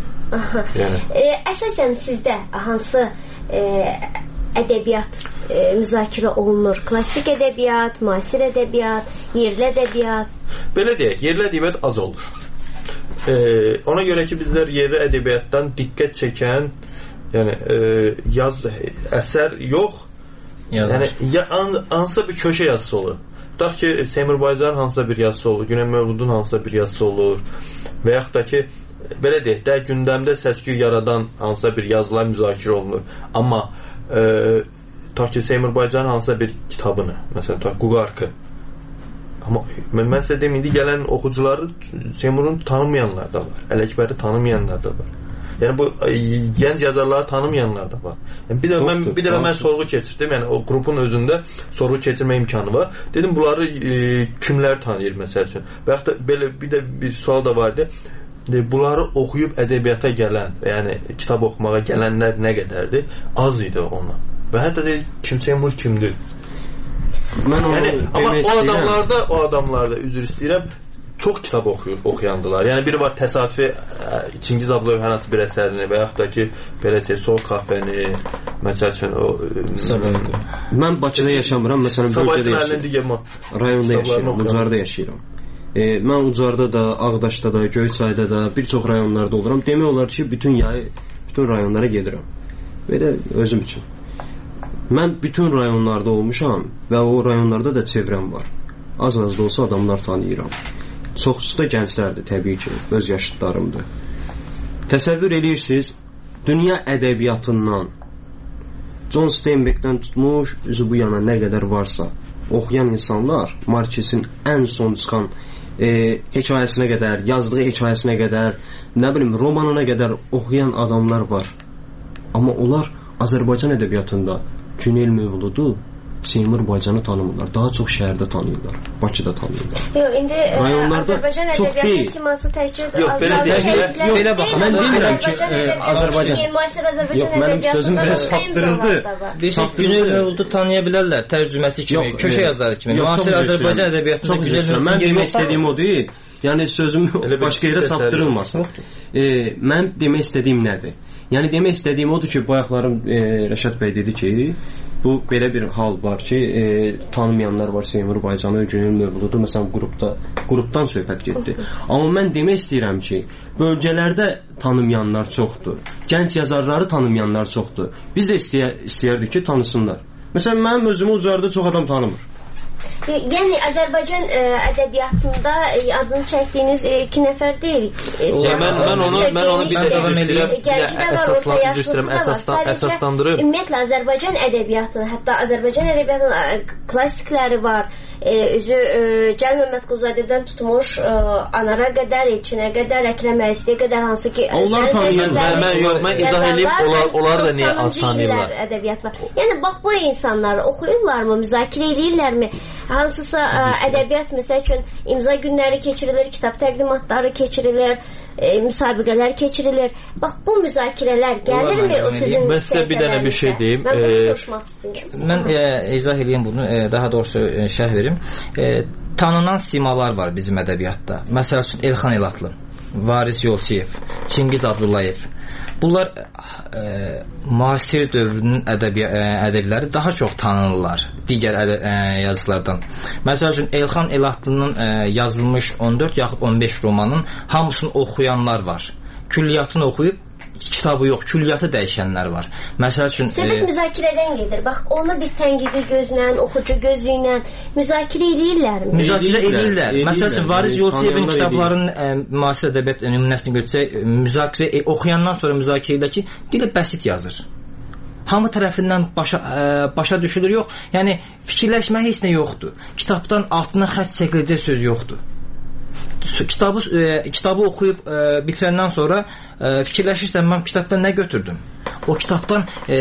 Yəni. E, əsasən sizdə hansı e, ədəbiyyat e, müzakirə olunur? Klassik ədəbiyyat, müasir ədəbiyyat, yerli ədəbiyyat? Belə deyək, yerli ədəbiyyat az olur. E, ona görə ki, bizlər yerli ədəbiyyatdan diqqət çəkən, yəni e, yaz əsər yox, yazar. Yəni ya an, hansısa bir köşə yazısı olur. Tutaq ki, Seymur Baycarın hansısa bir yazısı olur, Güney Mövludun hansısa bir yazısı olur və yaxud da ki, belə deyək də, gündəmdə səs-küy yaradan hansısa bir yazılar müzakirə olunur. Amma e, tutaq ki, Seymur Baycarın hansısa bir kitabını, məsələn, tutaq Quqarkı. Amma mən, mən sizə deyim, indi gələn oxucuları Seymurun tanımayanlar da var, Ələkbəri tanımayanlar da var. Yəni bu gənc yazarları tanımayanlar da var. Yəni bir də mən bir dəfə mən sorğu keçirdim. Yəni o qrupun özündə sorğu keçirmə imkanı var. Dedim bunları e, kimlər tanıyır məsəl üçün? Və yaxud da belə bir də bir sual da vardı. De, bunları oxuyub ədəbiyyata gələn, yəni kitab oxumağa gələnlər nə qədərdir? Az idi onlar. Və hətta də kim Seymur kimdir? Mən onu yəni, amma o adamlarda, o adamlarda üzr istəyirəm. Çox kitab oxuyur, oxuyandılar. Yəni biri var təsadüfi Çingiz Ablayev hər hansı bir əsərini və yaxud da ki, belə şey, Soğuk Kafeni, məsəl üçün o Sabahı. Mən Bakıda yaşamıram, məsələn bölgədə yaşayıram. Rayonda yaşayıram, Ucarda yaşayıram. E, mən Ucarda da, Ağdaşda da, Göyçayda da, bir çox rayonlarda oluram. Demək olar ki, bütün yay, bütün rayonlara gedirəm. Belə özüm üçün. Mən bütün rayonlarda olmuşam və o rayonlarda da çevrəm var. Az-az da olsa adamlar tanıyıram. Çoxusu da gənclərdir, təbii ki, öz yaşıdlarımdır. Təsəvvür edirsiniz, dünya ədəbiyyatından John Steinbeckdən tutmuş, üzü bu yana nə qədər varsa, oxuyan insanlar, Markesin ən son çıxan e, hekayəsinə qədər, yazdığı hekayəsinə qədər, nə bilim, romanına qədər oxuyan adamlar var. Amma onlar Azərbaycan ədəbiyyatında Günel Mövludu, Seymur Baycanı tanımırlar. Daha çox şəhərdə tanıyırlar. Bakıda tanıyırlar. Yox, indi Azərbaycan ədəbiyyatı siması təkcə Yox, belə deyək. Belə baxın. Mən demirəm ki, Azərbaycan. Yox, mənim sözüm biraz saptırıldı. Günel Mövludu tanıya bilərlər tərcüməçi kimi, köşə yazarı kimi. Müasir Azərbaycan ədəbiyyatında çox gözəl. Mən demək istədiyim o deyil. Yəni sözüm başqa yerə saptırılmasın. Mən demək istədiyim nədir? Yəni demək istədiyim odur ki, bayaqlarım e, Rəşad bəy dedi ki, bu belə bir hal var ki, e, tanımayanlar var Seymur Baycanı, Günel Mövludu, məsələn qrupda, qrupdan söhbət getdi. Amma mən demək istəyirəm ki, bölgələrdə tanımayanlar çoxdur. Gənc yazarları tanımayanlar çoxdur. Biz də istəyə, istəyərdik ki, tanısınlar. Məsələn, mənim özümü Ucarda çox adam tanımır. Yəni Azərbaycan ə, ədəbiyyatında ə, adını çəkdiyiniz ə, iki nəfər deyil. Mən mən onu mən onu bir də əsaslandırıb, əsaslandırıb. Ümumiyyətlə Azərbaycan ədəbiyyatı, hətta Azərbaycan ədəbiyyatının klassikləri var. E, özü e, Cəlil Məmmədquluzadədən tutmuş e, Anara qədər, Elçinə qədər, Əkrəm Əlistiyə qədər, hansı ki onlar tanıyır. Mən yox, mən izah edib onlar, onlar da niyə az tanıyırlar? Ədəbiyyat var. Yəni bax bu insanlar oxuyurlarmı, müzakirə edirlərmi? Hansısa ə, ədəbiyyat məsəl üçün imza günləri keçirilir, kitab təqdimatları keçirilir. e, müsabiqələr keçirilir. Bax bu müzakirələr gəlirmi o sizin? Mən sizə bir dənə bir şey deyim. Mən bunu soruşmaq istəyirəm. Mən e, izah edeyim bunu, e, daha doğrusu e, şərh verim. E, tanınan simalar var bizim ədəbiyyatda. Məsəl üçün Elxan Elatlı, Varis Yolçiyev, Çingiz Abdullayev. Bunlar e, müasir dövrünün ədəbi, e, ədəbləri daha çox tanınırlar digər ədə, e, yazılardan. Məsəl üçün Elxan Elatlının e, yazılmış on dörd yaxud on beş romanın hamısını oxuyanlar var. Külliyyatını oxuyub kitabı yox, külliyatı dəyişənlər var. Məsəl üçün söhbət e, müzakirədən gedir. Bax, onu bir tənqidi gözlə, oxucu gözü ilə müzakirə edirlərmi? Müzakirə edirlər. Məsəl üçün Varis Yolçiyevin kitablarının e, müasir ədəbiyyat nümunəsini götürsək, müzakirə e, oxuyandan sonra müzakirə edir ki, dili bəsit yazır. Hamı tərəfindən başa, ə, başa düşülür, yox. Yəni fikirləşmə heç nə yoxdur. Kitabdan altına xətt çəkiləcək söz yoxdur. Kitabı e, kitabı oxuyub e, bitirəndən sonra e, fikirləşirsən, mən kitabdan nə götürdüm? O kitabdan e,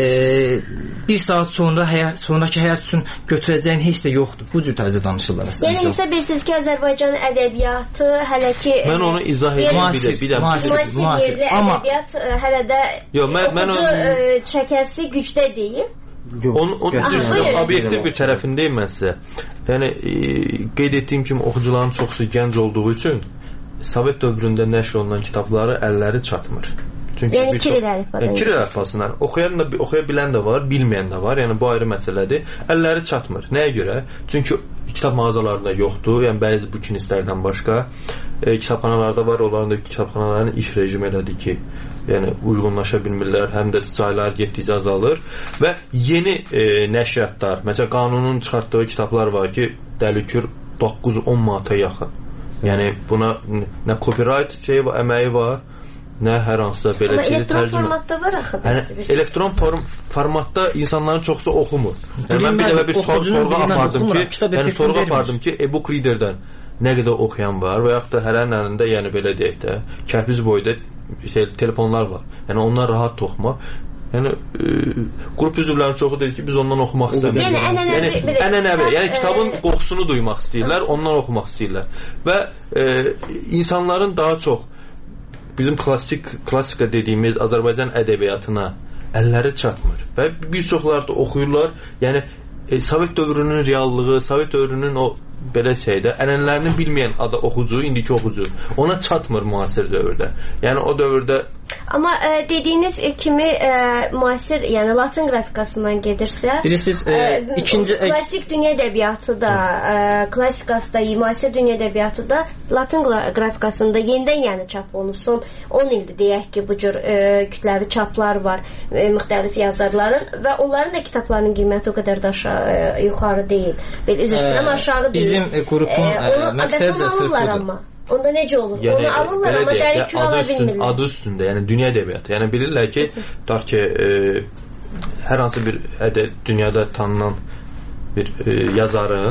bir saat sonra həyat, sonraki həyat üçün götürəcəyim heç də yoxdur. Bu cür tərzdə danışırlar əslində. Yəni hesab edirsiniz ki, Azərbaycan ədəbiyyatı hələ ki mən onu izah edeyim bir də, bir də müasir, müasir amma ədəbiyyat hələ də yo, mən, mən oxucu onu... çəkəsi gücdə deyil. Onun on, obyektiv bir tərəfindəyim mən sizə. Yəni e, qeyd etdiyim kimi oxucuların çoxsu gənc olduğu üçün Sovet dövründə nəşr olunan kitabları əlləri çatmır. Çünki yəni Kiril əlifbasından. Yəni Kiril əlifbasından oxuyan da oxuya bilən də var, bilməyən də var. Yəni bu ayrı məsələdir. Əlləri çatmır. Nəyə görə? Çünki kitab mağazalarında yoxdur. Yəni bəzi bu kinistlərdən başqa e, kitabxanalarda var. Onların da kitabxanaların iş rejimi elədir ki, yəni uyğunlaşa bilmirlər, həm də saylar getdikcə azalır və yeni e, nəşriyyatlar, məsələn qanunun çıxartdığı kitablar var ki, dəlikür doqquz on manata yaxın. Yəni buna nə copyright şeyi var, əməyi var, nə hər hansısa belə şeyi tərcümə. Amma elektron formatda var axı. Yəni elektron form, formatda insanların çoxsu oxumur. Yəni mən bir dəfə bir sorğu apardım ki, yəni sorğu apardım ki, e-book readerdən nə qədər oxuyan var və yaxud da hərənin əlində, yəni belə deyək də, kərpic boyda şey, telefonlar var. Yəni onlar rahat oxuma. Yəni e, qrup üzvlərinin çoxu deyir ki, biz ondan oxumaq istəmirik. Yəni ənənəvi, yəni, ənənəvi, yəni kitabın qoxusunu duymaq istəyirlər, ondan oxumaq istəyirlər. Və e, insanların daha çox bizim klassik klassika dediyimiz Azərbaycan ədəbiyyatına əlləri çatmır və bir çoxları da oxuyurlar. Yəni e, Sovet dövrünün reallığı, Sovet dövrünün o belə şeydə ənənələrini bilməyən ada oxucu, indiki oxucu ona çatmır müasir dövrdə. Yəni o dövrdə amma e, dediyiniz kimi e, müasir, yəni Latın qrafikasından gedirsə, bilirsiniz, e, e, ikinci klassik dünya ədəbiyyatı da, e, klassikası da, müasir dünya ədəbiyyatı da Latın qrafikasında yenidən yəni çap olunub. Son on ildir deyək ki, bu cür e, kütləvi çaplar var, e, müxtəlif yazarların və onların da kitablarının qiyməti o qədər də aşağı, e, yuxarı deyil. Belə üzr istəyirəm, aşağı deyil. Bizim e, qrupun e, e, məqsəd də sırf budur. Onda necə olur? Yəni, onu alırlar amma dəlikür ala bilmirlər. Adı üstündə, yəni dünya ədəbiyyatı. Yəni bilirlər ki, tutaq ki, e, hər hansı bir ədə, dünyada tanınan bir e, yazarın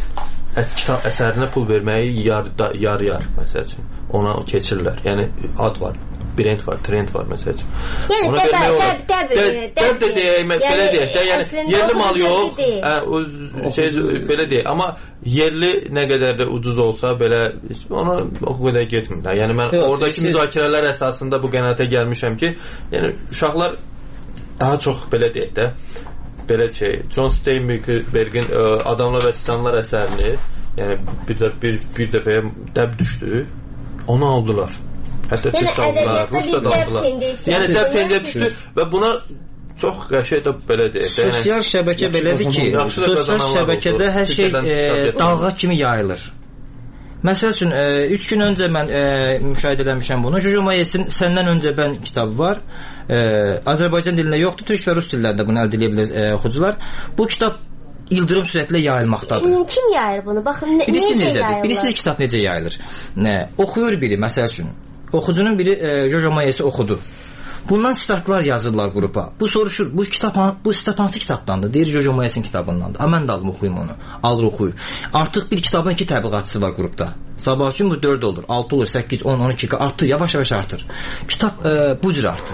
əs kitab əsərinə pul verməyi yar-yar, yar, yar, məsəl üçün. Ona keçirlər. Yəni ad var. Brend var, trend var məsəl üçün. Yəni ona dəb, dəb, dəb, dəb də deyək, belə deyək də, yəni yerli mal yox, ə, şey belə deyək, amma yerli nə qədər də ucuz olsa belə ona o qədər getmir. Yəni mən yox, oradakı siz... müzakirələr əsasında bu qənaətə gəlmişəm ki, yəni uşaqlar daha çox belə deyək də, belə şey, John Steinbeck'in Adamlar və Titanlar əsərini, yəni bir də bir, bir dəfəyə dəb düşdü, onu aldılar. Hətta yəni aldılar, Rusda da aldılar. Yəni dəb tendiyə düşdü və buna çox qəşəng də belə deyək. Sosial şəbəkə belədir ki, sosial şəbəkədə hər şey e, dalğa kimi yayılır. Məsəl üçün, e, üç gün öncə mən e, müşahidə eləmişəm bunu. Jojo Moyesin Səndən öncə mən kitabı var. E, Azərbaycan dilində yoxdur, türk və rus dillərində bunu əldə edə bilər e, oxucular. Bu kitab ildırım sürətlə yayılmaqdadır. Kim yayır bunu? Baxın, ne, necə yayılır? Bilirsiniz kitab necə yayılır? Nə, oxuyur biri, məsəl üçün. Oxucunun biri e, Jojo Moyesi oxudu. Bundan sitatlar yazırlar qrupa. Bu soruşur, bu kitab bu sitat hansı kitabdandır? Deyir Jojo Moyesinin kitabındandır. Ha mən də alım oxuyum onu. Alır oxuyur. Artıq bir kitabın iki təbliğatçısı var qrupda. Sabah üçün bu dörd olur, altı olur, səkkiz, on, on iki artır, yavaş-yavaş artır. Kitab e, bu cür artır.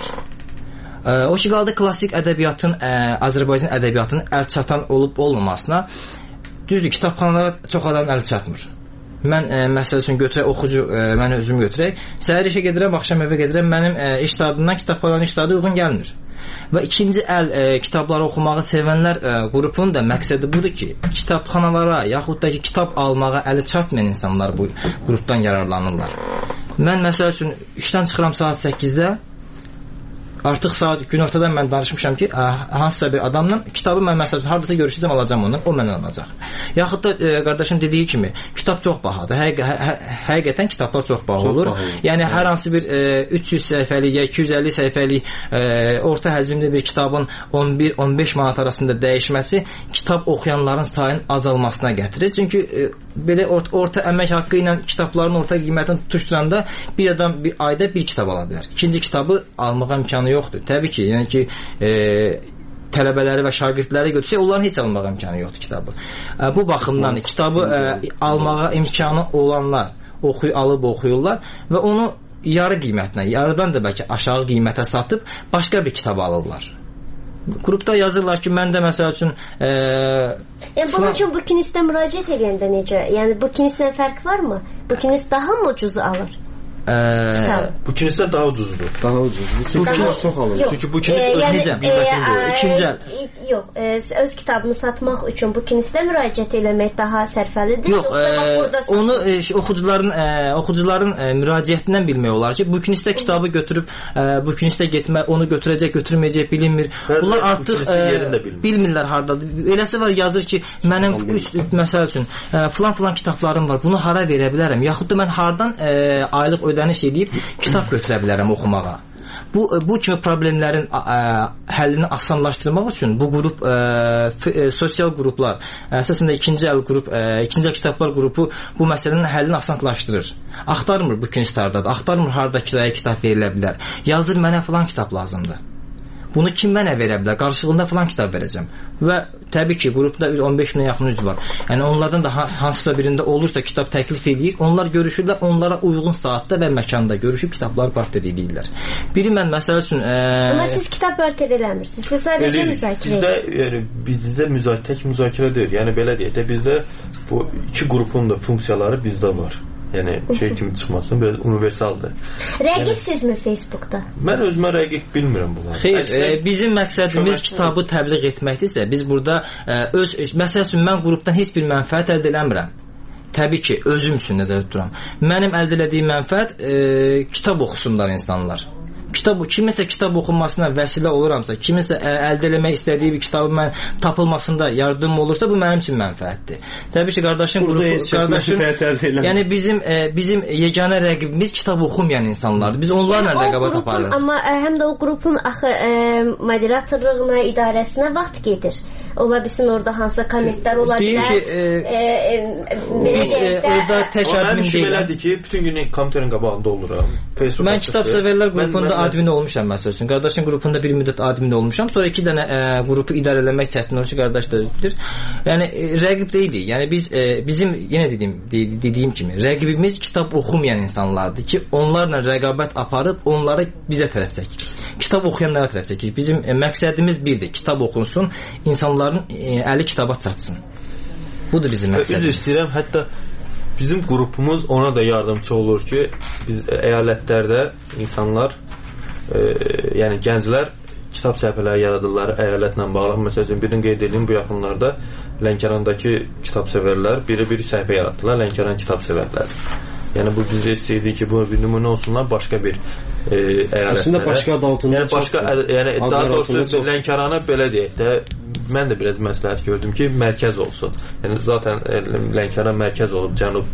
E, o ki qaldı klassik ədəbiyyatın, e, Azərbaycan ədəbiyyatının əl çatan olub olmamasına. Düzdür, kitabxanalara çox adam əl çatmır. Mən ə, məsəl üçün götürək oxucu, ə, mən özüm götürək. Səhər işə gedirəm, axşam evə gedirəm. Mənim ə, iş saatından kitab falan iş saatı uyğun gəlmir. Və ikinci əl ə, kitabları oxumağı sevənlər ə, qrupunun da məqsədi budur ki, kitabxanalara yaxud da ki, kitab almağa əli çatmayan insanlar bu qrupdan yararlanırlar. Mən məsəl üçün işdən çıxıram saat səkkizdə. Artıq saat günortadan mən danışmışam ki, hansısa bir adamla kitabı mən məsələn hardasa görüşəcəm, alacağam ondan, o məndən alacaq. Yaxud da e, qardaşın dediyi kimi, kitab çox bahadır. Həqiq hə həqiqətən kitablar çox baha olur. Çox baha. Yəni hər hansı bir e, üç yüz səhifəlik ya iki yüz əlli səhifəlik e, orta həcmli bir kitabın on bir on beş manat arasında dəyişməsi kitab oxuyanların sayının azalmasına gətirir. Çünki e, belə orta, orta əmək haqqı ilə kitabların orta qiymətini tutuşturanda bir adam bir ayda bir kitab ala bilər. İkinci kitabı almağa imkanı yoxdur. Təbii ki, yəni ki, e, tələbələri və şagirdləri götürsək, onların heç almağa imkanı yoxdur kitabı. E, bu baxımdan kitabı e, almağa imkanı olanlar oxuy alıb oxuyurlar və onu yarı qiymətinə, yarıdan da bəlkə aşağı qiymətə satıb başqa bir kitab alırlar. Qrupda yazırlar ki, mən də məsəl üçün e, yəni bunun üçün bu kinisdə müraciət edəndə necə? Yəni bu kinisdən fərq varmı? Bu kinis daha mı ucuzu alır? Ee, bu kinisler daha ucuzdur. Daha ucuzdur. Çünkü daha, kinis çok alır. Çünkü bu kinis e, öz yani, necəm qiymətin e, ikinci əl. E, yox, e, öz kitabını satmaq üçün bu kinisdə müraciət eləmək daha sərfəlidir. Yox, e, onu e, oxucuların e, oxucuların e, müraciətindən bilmək olar ki, bu kinisdə kitabı götürüb e, bu kinisdə getmə, onu götürəcək, götürməyəcək bilinmir. Bunlar artıq e, bilmirlər hardadır. Eləsi var, yazır ki, mənim üst, məsəl üçün e, falan falan kitablarım var. Bunu hara verə bilərəm? Yaxud da mən hardan e, aylıq ödəniş edib kitab götürə bilərəm oxumağa. Bu bu kimi problemlərin ə, həllini asanlaşdırmaq üçün bu qrup ə, f, ə, sosial qruplar, əsasında ikinci əl qrup, ə, ikinci əl kitablar qrupu bu məsələnin həllini asanlaşdırır. Axtarmır bu kinislərdə, axtarmır harda kirayə kitab verilə bilər. Yazır mənə falan kitab lazımdır. Bunu kim mənə verə bilər? Qarşılığında falan kitab verəcəm. Və təbii ki, qrupda on beş minə yaxın üzv var. Yəni onlardan da hansısa birində olursa kitab təklif edir, onlar görüşürlər, onlara uyğun saatda və məkanda görüşüb kitabları barter edirlər. Biri mən məsəl üçün e... Amma siz kitab barter eləmirsiniz. Siz sadəcə müzakirə bizdə, yəni bizdə müzakirə tək müzakirə deyil. Yəni belə deyək də bizdə bu iki qrupun da funksiyaları bizdə var. Yəni şey kimi çıxmasın, biraz universaldır. Rəqibsizmi Facebookda? Mən özümə rəqib bilmirəm bunları. Xeyr, e, bizim məqsədimiz kitabı təbliğ etməkdirsə, biz burada e, öz məsəl üçün mən qrupdan heç bir mənfəət əldə eləmirəm. Təbii ki, özüm üçün nəzərdə tuturam. Mənim əldə etdiyim mənfəət e, kitab oxusunlar insanlar. Kitab kiminsə kitab oxunmasına vəsilə oluramsa, kiminsə ə, əldə etmək istədiyi bir kitabın mən tapılmasında yardım olursa, bu mənim üçün mənfəətdir. Təbii ki, qardaşım burada qardaşım, yəni bizim ə, bizim yeganə rəqibimiz kitab oxumayan insanlardır. Biz onlarla yəni, rəqabət aparırıq. Amma ə, həm də o qrupun axı ə, moderatorluğuna, idarəsinə vaxt gedir. Ola bilsin orada hansısa kommentlər ola bilər. Ki, e, e, biz e, orada tək admin deyil. Elədir ki, bütün gün kompüterin qabağında oluram. Facebook mən kitab sevərlər qrupunda admin olmuşam məsəl üçün. Qardaşın qrupunda bir müddət admin olmuşam. Sonra iki dənə e, qrupu idarə etmək çətin olur ki, qardaş da bilir. Yəni e, rəqib deyilik. Yəni biz e, bizim yenə dediyim dediyim kimi rəqibimiz kitab oxumayan insanlardır ki, onlarla rəqabət aparıb onları bizə tərəf çəkir. Kitab oxuyanlara tərəf çəkir. Bizim e, məqsədimiz birdir. Kitab oxunsun, insanların e, əli kitaba çatsın. Budur bizim məqsədimiz. Üzr istəyirəm, hətta bizim qrupumuz ona da yardımçı olur ki, biz əyalətlərdə insanlar e, yəni gənclər kitab səhifələri yaradırlar əyalətlə bağlı. Məsələn, birini qeyd edeyim, bu yaxınlarda Lənkərandakı kitab sevərlər biri bir səhifə yaratdılar, Lənkəran kitab sevərlər. Yəni bu bizə istəyirdik ki, bu bir nümunə olsunlar başqa bir e, əyalətlərə. Əslində başqa adı altında yəni, başqa, çox, yəni daha doğrusu Lənkərana belə deyək də, mən də biraz məsləhət gördüm ki, mərkəz olsun. Yəni zaten Lənkəran mərkəz olub cənub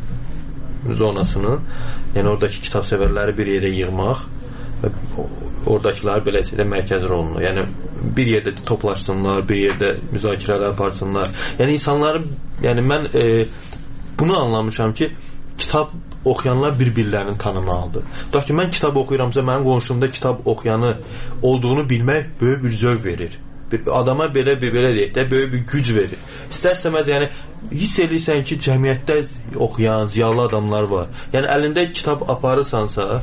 zonasının, yəni oradakı kitab sevərləri bir yerə yığmaq və oradakılar beləcə də mərkəz rolunu. Yəni bir yerdə toplaşsınlar, bir yerdə müzakirələr aparsınlar. Yəni insanların, yəni mən e, bunu anlamışam ki, kitab oxuyanlar bir-birlərini tanımalıdır. Da ki, mən kitab oxuyuramsa, mənim qonşumda kitab oxuyanı olduğunu bilmək böyük bir zövq verir. Bir adama belə bir belə deyək də böyük bir güc verir. İstərsəməz, yəni hiss edirsən ki, cəmiyyətdə oxuyan, ziyalı adamlar var. Yəni əlində kitab aparırsansa,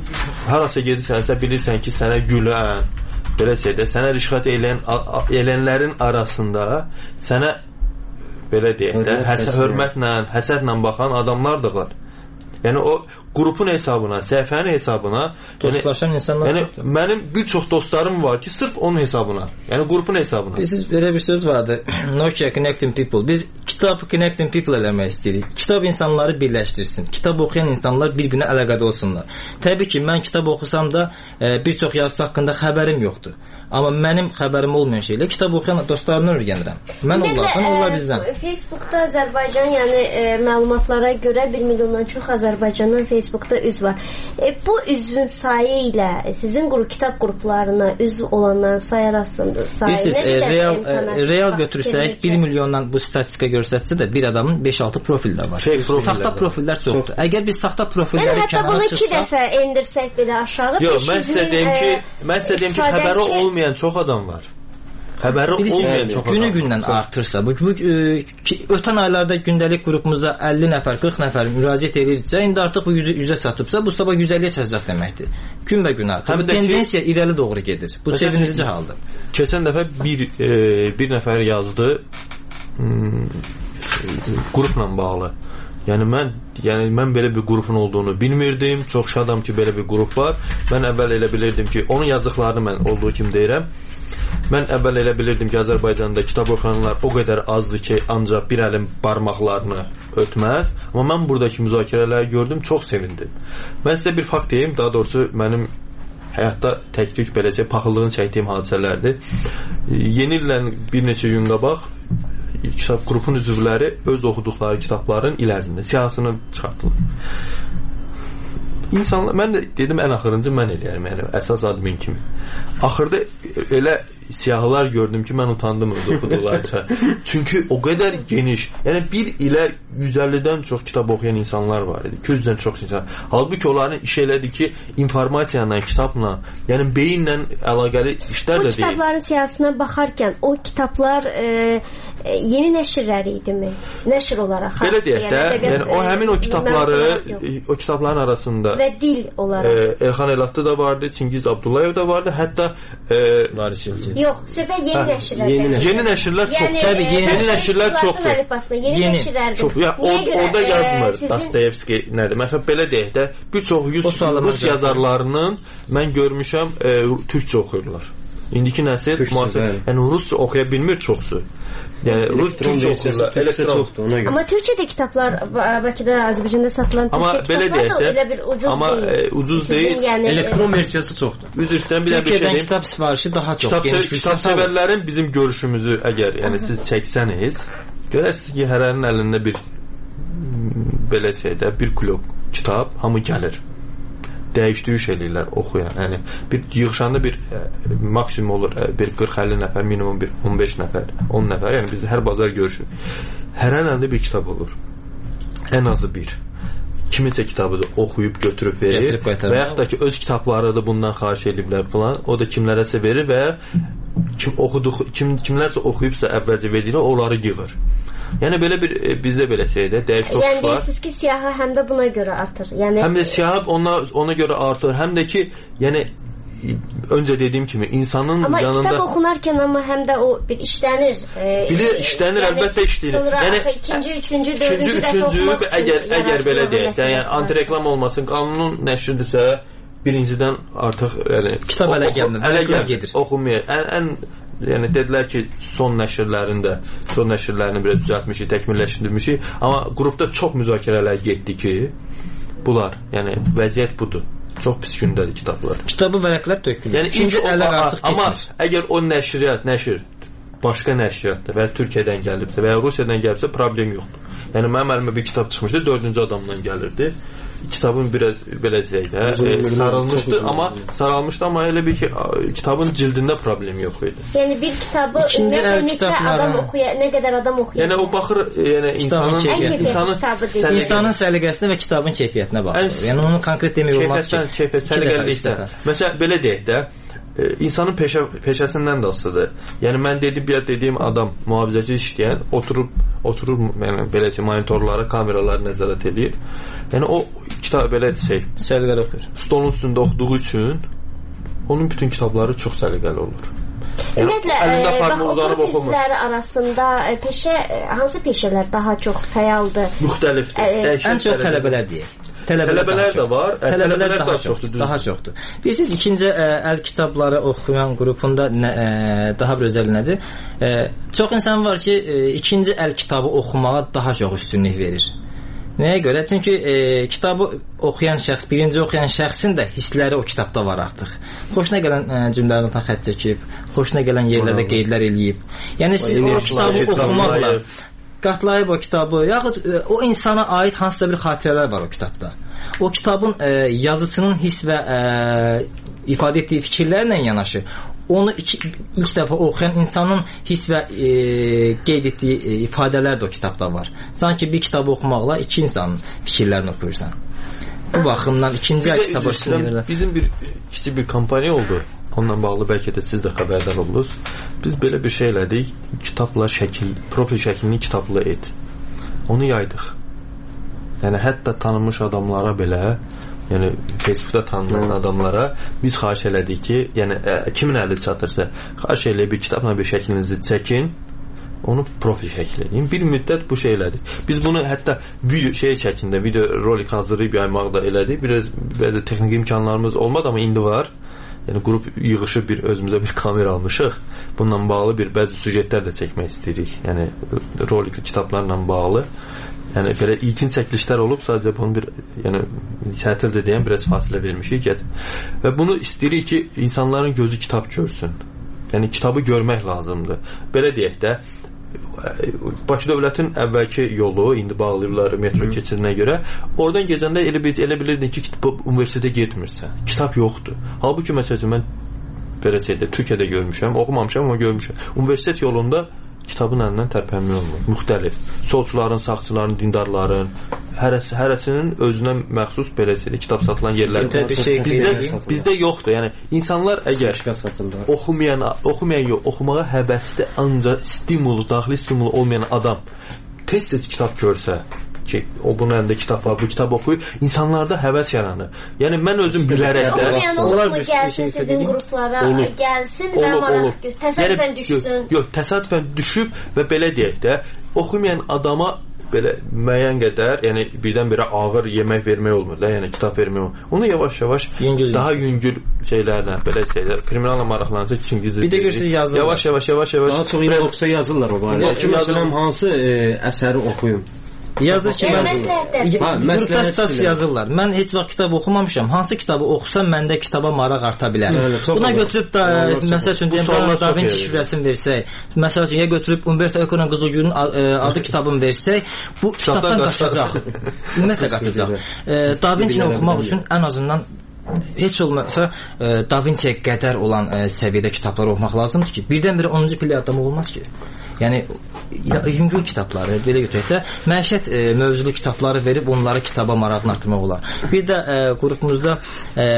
harasa gedirsənsə bilirsən ki, sənə gülən, belə şeydə, sənə rişxət eləyən elənlərin arasında sənə belə deyək də, həsə, hörmətlə, həsədlə baxan adamlar da var. Yəni o qrupun hesabına, səhifənin hesabına dostlaşan insanlar. Yəni mənim bir çox dostlarım var ki, sırf onun hesabına, yəni qrupun hesabına. Siz belə bir söz vardı. Nokia Connecting People. Biz kitab Connecting People eləmək istəyirik. Kitab insanları birləşdirsin. Kitab oxuyan insanlar bir-birinə əlaqədə olsunlar. Təbii ki, mən kitab oxusam da e, bir çox yazısı haqqında xəbərim yoxdur. Amma mənim xəbərim olmayan şeylə kitab oxuyan dostlarımdan öyrənirəm. Mən onlardan, onlar bizdən. Facebookda Azərbaycan, yəni e, məlumatlara görə bir milyondan çox Azərbaycanın Facebookda üzv var. E, bu üzvün sayı ilə sizin qrup kitab qruplarına üzv olanların sayı arasında sayı Siz, e, real e, real götürsək bir milyondan bu statistika göstərsə də bir adamın beş altı profil də var. Saxta profillər çoxdur. Əgər biz saxta profilləri yəni, kənara çıxsaq, iki dəfə endirsək belə aşağı. Yox, mən sizə deyim ki, mən sizə deyim ki, xəbəri olmayan çox adam var. Xəbəri olmayan çox adam. Günü-gündən artırsa, bu, bu e, ki, ötən aylarda gündəlik qrupumuzda əlli nəfər, qırx nəfər müraciət edirsə, indi artıq bu yüzə satıbsa, bu sabah yüz əlliyə çatacaq deməkdir. Günbə-gün artır. Bu tendensiya irəli doğru gedir. Bu sevindirici haldır. Keçən dəfə bir e, bir nəfər yazdı hmm, qrupla bağlı. Yəni mən, yəni mən belə bir qrupun olduğunu bilmirdim. Çox şadam ki, belə bir qrup var. Mən əvvəl elə bilirdim ki, onun yazdıqlarını mən olduğu kimi deyirəm. Mən əvvəl elə bilirdim ki, Azərbaycanda kitab oxuyanlar o qədər azdır ki, ancaq bir əlin barmaqlarını ötməz. Amma mən buradakı müzakirələri gördüm, çox sevindim. Mən sizə bir fakt deyim, daha doğrusu mənim həyatda tək-tük beləcə paxıllığını çəkdiyim hadisələrdir. Yeni illə bir neçə gün qabaq kitab qrupun üzvləri öz oxuduqları kitabların ilərisində siyahısını çıxartdılar. İnsanlar, mən də dedim ən axırıncı mən eləyərəm, yəni əsas admin kimi. Axırda elə siyahılar gördüm ki, mən utandım öz oxuduqlarca. Çünki o qədər geniş, yəni bir ilə yüz əllidən çox kitab oxuyan insanlar var idi. iki yüzdən çox insan. Halbuki onların iş elədi ki, informasiyanla, kitabla, yəni beyinlə əlaqəli işlər də deyil. Bu kitabların siyahısına baxarkən o kitablar e, e, yeni nəşrlər idimi? Nəşr olaraq. Belə deyək də, yəni, yəni o həmin o kitabları, o kitabların arasında və dil olaraq. E, Elxan Elatlı da vardı, Çingiz Abdullayev da vardı, hətta e, yox, söhbət yeni nəşrlər. Yeni, yeni nəşrlər çox. Yəni, Təbii, yeni, yeni nəşrlər çoxdur. Yeni, yeni nəşrlərdir. Çox. Ya, o, orada yazmır sizin... Dostoyevski nədir? Məsələn, belə deyək də, bir çox Rus yazarlarının mən görmüşəm, e, türkçə oxuyurlar. İndiki nəsil, yəni Rusça oxuya bilmir çoxsu. Yəni Rus türkçə oxuyurlar, çoxdur ona görə. Amma türkçədə kitablar Bakıda, Azərbaycanda satılan türkçə kitablar da elə bir ucuz amma, deyil. Amma e, ucuz deyil. Yəni, elektron versiyası çoxdur. Üzr istəyirəm, bir də bir şey deyim. Kitab sifarişi daha çox. Kitab sevərlərin bizim görüşümüzü əgər yəni siz çəksəniz, görərsiniz ki, hərənin əlində bir belə şeydə bir klok kitab hamı gəlir. Dəyişdiriş eləyirlər oxuyan. Yəni bir yığışanda bir ə, maksimum olur ə, bir qırx əlli nəfər, minimum bir on beş nəfər, on nəfər. Yəni biz hər bazar görüşürük. Hər əlində bir kitab olur. Ən azı bir. Kiminsə kitabı da oxuyub götürüb verir və yaxud da ki öz kitabları da bundan xahiş ediblər falan. O da kimlərəsə verir və kim oxuduq, kim kimlərsə oxuyubsa əvvəlcə verdiyini onları yığır. Yəni belə bir bizdə belə şeydə dəyişik var. Yəni deyirsiniz ki, siyahı həm də buna görə artır. Yəni həm də siyahı ona ona görə artır, həm də ki, yəni öncə dediyim kimi insanın amma yanında kitab oxunarkən amma həm də o bir işlənir. E, Bilir, işlənir, yəni, əlbəttə işlənir. Sonra yəni ikinci, üçüncü, dördüncü dəfə oxumaq üçün əgər əgər belə deyək də, yəni antireklam olmasın, qanunun nəşridirsə birincidən artıq yəni kitab ələ gəlmir, ələ gedir. Oxunmaya. Ən ən yəni dedilər ki, son nəşrlərində, son nəşrlərini biraz düzəltmişik, təkmilləşdirmişik, amma qrupda çox müzakirələr getdi ki, bunlar, yəni vəziyyət budur. Çox pis gündədir kitablar. Kitabı vərəqlər tökülür. Yəni ikinci əllər artıq keçmiş. Amma əgər o nəşriyyat, nəşr başqa nəşriyyatda və ya Türkiyədən gəlibsə və ya Rusiyadan gəlibsə problem yoxdur. Yəni mənim əlimə bir kitab çıxmışdı, dördüncü adamdan gəlirdi. Kitabın biraz belə deyək də, e, sarılmışdı, amma sarılmışdı, amma elə bir ki, kitabın cildində problem yox idi. Yəni bir kitabı nə neçə adam oxuya, nə qədər adam oxuyur. Yəni o baxır, yəni insanın insanın insanın səliqəsinə və kitabın keyfiyyətinə baxır. Yəni onu konkret demək olmaz ki, keyfiyyət səliqəli. Məsələn, belə deyək də, insanın peşə, peşəsindən də asılıdır. Yəni mən dedim, bir dediyim adam mühafizəçi işləyən oturub oturub yəni belə şey monitorlara, kameralara nəzarət edir. Yəni o kitab belə şey, səliqəli oxuyur. Stolun üstündə oxuduğu üçün onun bütün kitabları çox səliqəli olur. Ümumiyyətlə, bax, oxum üzvləri arasında peşə, hansı peşələr daha çox fəaldır? Müxtəlifdir. Ən çox tələbələr deyək. Tələbələr də var, tələbələr daha çoxdur. Daha çoxdur. Bilirsiniz, ikinci əl kitabları oxuyan qrupunda daha bir özəl nədir? Çox insan var ki, ikinci əl kitabı oxumağa daha çox üstünlük verir. Nəyə görə? Çünki e, kitabı oxuyan şəxs, birinci oxuyan şəxsin də hissləri o kitabda var artıq. Xoşuna gələn e, cümlələrdən xətt çəkib, xoşuna gələn yerlərdə qeydlər eləyib. Yəni siz o kitabı oxumaqla qatlayıb o kitabı, yaxud e, o insana aid hansısa bir xatirələr var o kitabda. O kitabın e, yazıcının hiss və e, ifadə etdiyi fikirlərlə yanaşı, onu iki, ilk dəfə oxuyan insanın hiss və e, qeyd etdiyi e, ifadələr də o kitabda var. Sanki bir kitabı oxumaqla iki insanın fikirlərini oxuyursan. Bu baxımdan ikinci əl kitabı oxuyursan. Bizim bir kiçik bir kampaniya oldu. Onunla bağlı bəlkə də siz də xəbərdar oldunuz. Biz belə bir şey elədik. Kitabla şəkil, profil şəklini kitabla et. Onu yaydıq. Yəni hətta tanınmış adamlara belə, yəni Facebookda tanınan adamlara biz xahiş elədik ki, yəni ə, kimin əli çatırsa, xahiş eləyib bir kitabla bir şəklinizi çəkin, onu profil şəkli edin. Bir müddət bu şey elədik. Biz bunu hətta video şey şəklində, video rolik hazırlayıb yaymaq da elədik. Biraz belə texniki imkanlarımız olmadı, amma indi var. Yəni qrup yığışıb bir özümüzə bir kamera almışıq. Bununla bağlı bir bəzi süjetlər də çəkmək istəyirik. Yəni rolikli kitablarla bağlı. Yəni belə ilkin çəkilişlər olub, sadəcə bunu bir, yəni tətildə deyən biraz fasilə vermişik. Və bunu istəyirik ki, insanların gözü kitab görsün. Yəni kitabı görmək lazımdır. Belə deyək də, Bakı dövlətin əvvəlki yolu indi bağlayırlar metro keçidinə görə. Oradan gecəndə elə, elə bilirdin ki, universitetə getmirsən. Kitab yoxdur. Halbuki məsələn mən belə şeydə Türkiyədə görmüşəm, oxumamışam amma görmüşəm. Universitet yolunda kitabın əlindən tərpənmək olmur. Müxtəlif. Solçuların, sağçıların, dindarların, hərəsi, hərəsinin özünə məxsus belə şeydə kitab satılan yerlər var. Bizdə, bizdə yoxdur. Yəni insanlar əgər oxumayan, oxumayan yox, oxumağa həvəsli ancaq stimulu, daxili stimulu olmayan adam tez-tez kitab görsə ki, o bunun əlində kitab var, bu kitab oxuyur, insanlarda həvəs yaranır. Yəni mən özüm bilərək də oxumayan olubmu gəlsin sizin qruplara, gəlsin və maraq göz, təsadüfən düşsün. Yox, təsadüfən düşüb və belə deyək də, oxumayan adama belə müəyyən qədər, yəni birdən-birə ağır yemək vermək olmur da, yəni kitab vermək olmur. Onu yavaş-yavaş daha yüngül şeylərlə, belə şeylər, kriminalla maraqlanırsa İngilizcə. Bir də görürsünüz yazırlar. Yavaş-yavaş, yavaş-yavaş. Daha çox indi oxusa yazırlar o barədə. Məsələn, hansı e, əsəri oxuyum? Yazır ki, mən məsləhət yazırlar. Mən heç vaxt kitab oxumamışam. Hansı kitabı oxusam məndə kitaba maraq arta bilər. Buna götürüb da məsəl üçün deyim, Da Vinci şifrəsini versək, məsəl üçün ya götürüb Umberto Eco'nun Qızılgülün adı kitabını versək, bu kitabdan qaçacaq. Ümumiyyətlə qaçacaq. Da Vinci'ni oxumaq üçün ən azından heç olmasa Da Vinci'yə qədər olan səviyyədə kitablar oxumaq lazımdır ki, birdən-birə onuncu pilli adam olmaz ki. Yəni yüngül kitabları, belə götürək də, məişət e, mövzulu kitabları verib onları kitaba marağını artırmaq olar. Bir də e, qrupumuzda e,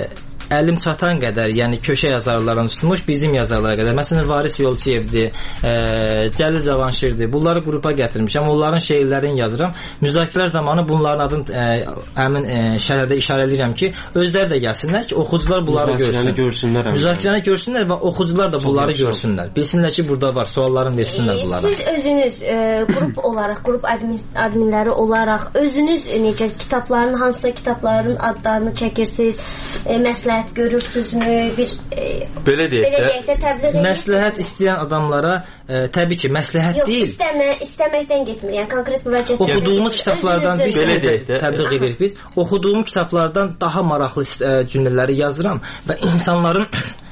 əlim çatan qədər, yəni köşə yazarlardan tutmuş bizim yazarlara qədər. Məsələn, Varis Yolçiyevdir, e, Cəlil Cavanşirdir. Bunları qrupa gətirmişəm. Onların şeirlərini yazıram. Müzakirələr zamanı bunların adını e, həmin e, şərhdə işarə edirəm ki, özləri də gəlsinlər ki, oxucular bunları görsün. görsünlər. Müzakirəni görsünlər və oxucular da bunları görsünlər. Bilsinlər ki, burada var. Suallarını versinlər bunlara. Siz özünüz e, qrup olaraq, qrup admin, adminləri olaraq özünüz necə kitabların, hansısa kitabların adlarını çəkirsiniz, e, məsləhət görürsünüzmü? Bir e, belə deyək də, də məsləhət istəyən adamlara e, təbii ki, məsləhət yox, deyil. Yox, istəmə, istəməkdən getmir. Yəni konkret müraciət oxuduğumuz kitablardan biz belə deyək də, təbliğ edirik biz. Oxuduğum kitablardan daha maraqlı e, cümlələri yazıram və insanların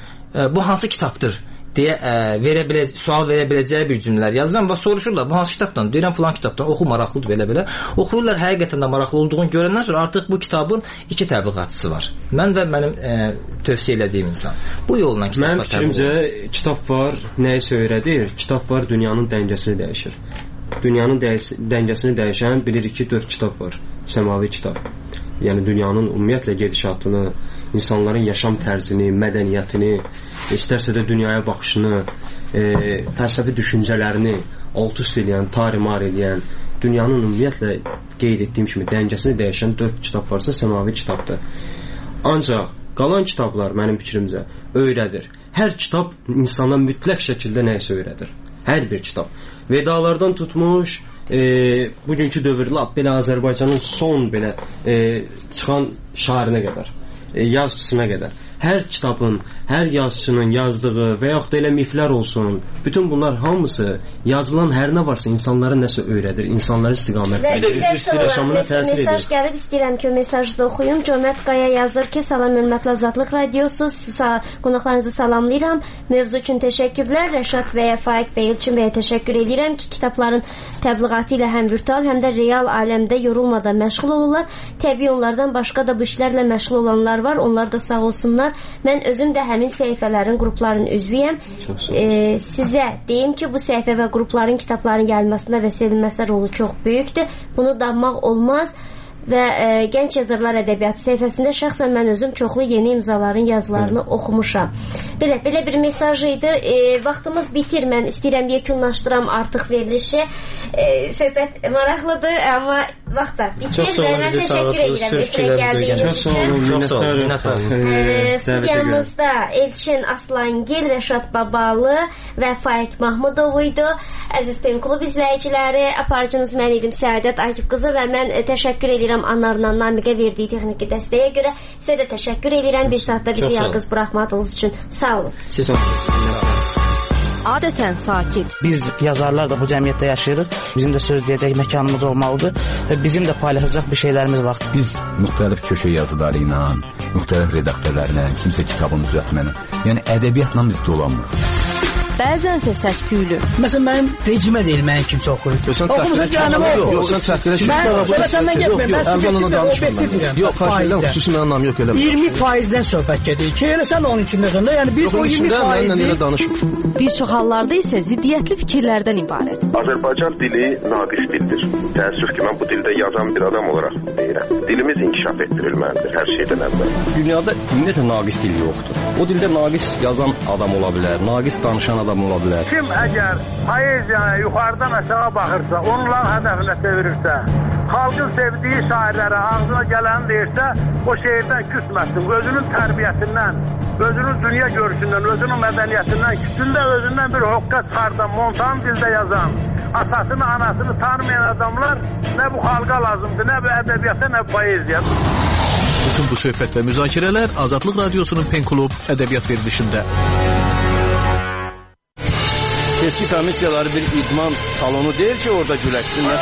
e, bu hansı kitabdır deyə ə, verə biləcək, sual verə biləcəyi bir cümlələr yazıram və soruşurlar, bu hansı kitabdan? Deyirəm, filan kitabdan, oxu, maraqlıdır, belə-belə. Oxuyurlar, həqiqətən də maraqlı olduğunu görəndən sonra artıq bu kitabın iki təbliğatçısı var. Mən və mənim ə, tövsiyə elədiyim insan. Bu yolla kitablar təbliğ olunur. Mənim fikrimcə, kitab var, nəyisə öyrədir, kitab var, dünyanın dəngəsini dəyişir. Dünyanın dəy- dəngəsini dəyişən bilirik ki, dörd kitab var, səmavi kitab. Yəni, dünyanın ümumiyyətlə gedişatını, insanların yaşam tərzini, mədəniyyətini, istərsə də dünyaya baxışını, e, fəlsəfi düşüncələrini alt-üst edən, tarimar edən, dünyanın ümumiyyətlə qeyd etdiyim kimi dəngəsini dəyişən dörd kitab varsa, səmavi kitabdır. Ancaq Qalan kitablar mənim fikrimcə öyrədir. Hər kitab insana mütləq şəkildə nəyisə öyrədir. Hər bir kitab. Vedalardan tutmuş, e, bugünkü dövrdə belə Azərbaycanın son belə e, çıxan şairinə qədər, e, yazıçısına qədər. Hər kitabın, hər yazıçının yazdığı və yaxud da elə miflər olsun, bütün bunlar hamısı yazılan hər nə varsa insanlara nəsə öyrədir, insanları istiqamətləndirir, yaşamına təsir edir. Mesaj gəlib, istəyirəm ki, o mesajı da oxuyum. Cömət Qaya yazır ki, salam hörmətli Azadlıq Radiosu, qonaqlarınızı salamlayıram. Mövzu üçün təşəkkürlər. Rəşad bəyə, Faiq bəy, Elçin bəyə təşəkkür edirəm ki, kitabların təbliğatı ilə həm virtual, həm də real aləmdə yorulmadan məşğul olurlar. Təbii onlardan başqa da bu işlərlə məşğul olanlar var. Onlar da sağ olsunlar. Mən özüm də həmin səhifələrin, qrupların üzvüyəm. E, sizə deyim ki, bu səhifə və qrupların kitabların gəlməsində və sevilməsində rolu çox böyükdür. Bunu danmaq olmaz. Və e, Gənc Yazarlar Ədəbiyyatı səhifəsində şəxsən mən özüm çoxlu yeni imzaların yazılarını evet. oxumuşam. Belə, belə bir mesaj idi. E, vaxtımız bitir. Mən istəyirəm yekunlaşdıram artıq verilişi. E, söhbət maraqlıdır, amma vaxt da bitir. Və mən təşəkkür edirəm efirə gəldiyiniz üçün. Çox sağ olun. Studiyamızda Elçin Aslangil, Rəşad Babalı və Faiq Mahmudov idi. Əziz Penklub izləyiciləri, aparıcınız mən idim Səadət Akif qızı və mən e, təşəkkür edirəm Anarla Namiqə verdiyi texniki dəstəyə görə. Sizə də təşəkkür edirəm bir saatda bizi yalqız buraxmadığınız üçün. Sağ olun. Siz olun. Adətən sakit. Biz yazarlar da bu cəmiyyətdə yaşayırıq. Bizim də söz deyəcək məkanımız olmalıdır. Bizim də paylaşacaq bir şeylərimiz var. Biz müxtəlif köşə yazıları ilə, müxtəlif redaktörlərlə, kimsə kitabını düzəltmənə, yəni ədəbiyyatla biz dolanmırıq. Bəzənsə səs-küylü. Məsələn, mənim vecimə deyil, mənim kimsə oxuyur. Oxumuşsun canımı yox. Yox, sən təhqilə çıxmışsın. Mən səndən getməyim. Mən sizə obyektiv deyirəm. Yox, xahiş xüsusi mənim anlam yox, eləmə. iyirmi faizdən söhbət gedir ki, elə sən onun içindəsən də. Yəni biz o iyirmi faizi bir çox hallarda isə ziddiyyətli fikirlərdən ibarət. Azərbaycan dili naqis dildir. Təəssüf ki, mən bu dildə yazan bir adam olaraq deyirəm. Dilimiz inkişaf etdirilməlidir hər şeydən əvvəl. Dünyada ümumiyyətlə naqis dil yoxdur. O dildə naqis yazan adam ola bilər, naqis danışan adam ola bilər. Kim əgər poeziyaya yuxarıdan aşağı baxırsa, onların hədəfinə çevirirsə, xalqın sevdiyi şairlərə ağzına gələni deyirsə, o şeirdən küsməsin. Özünün tərbiyəsindən, özünün dünya görüşündən, özünün mədəniyyətindən, küçündə özündən bir hoqqa çıxardan, montan dildə yazan, atasını, anasını tanımayan adamlar nə bu xalqa lazımdır, nə bu ədəbiyyata, nə bu poeziya. Bütün bu söhbət və müzakirələr Azadlıq Radiosunun Penklub ədəbiyyat verilişində. Seçki komissiyaları bir idman salonu deyil ki, orada güləşsinlər.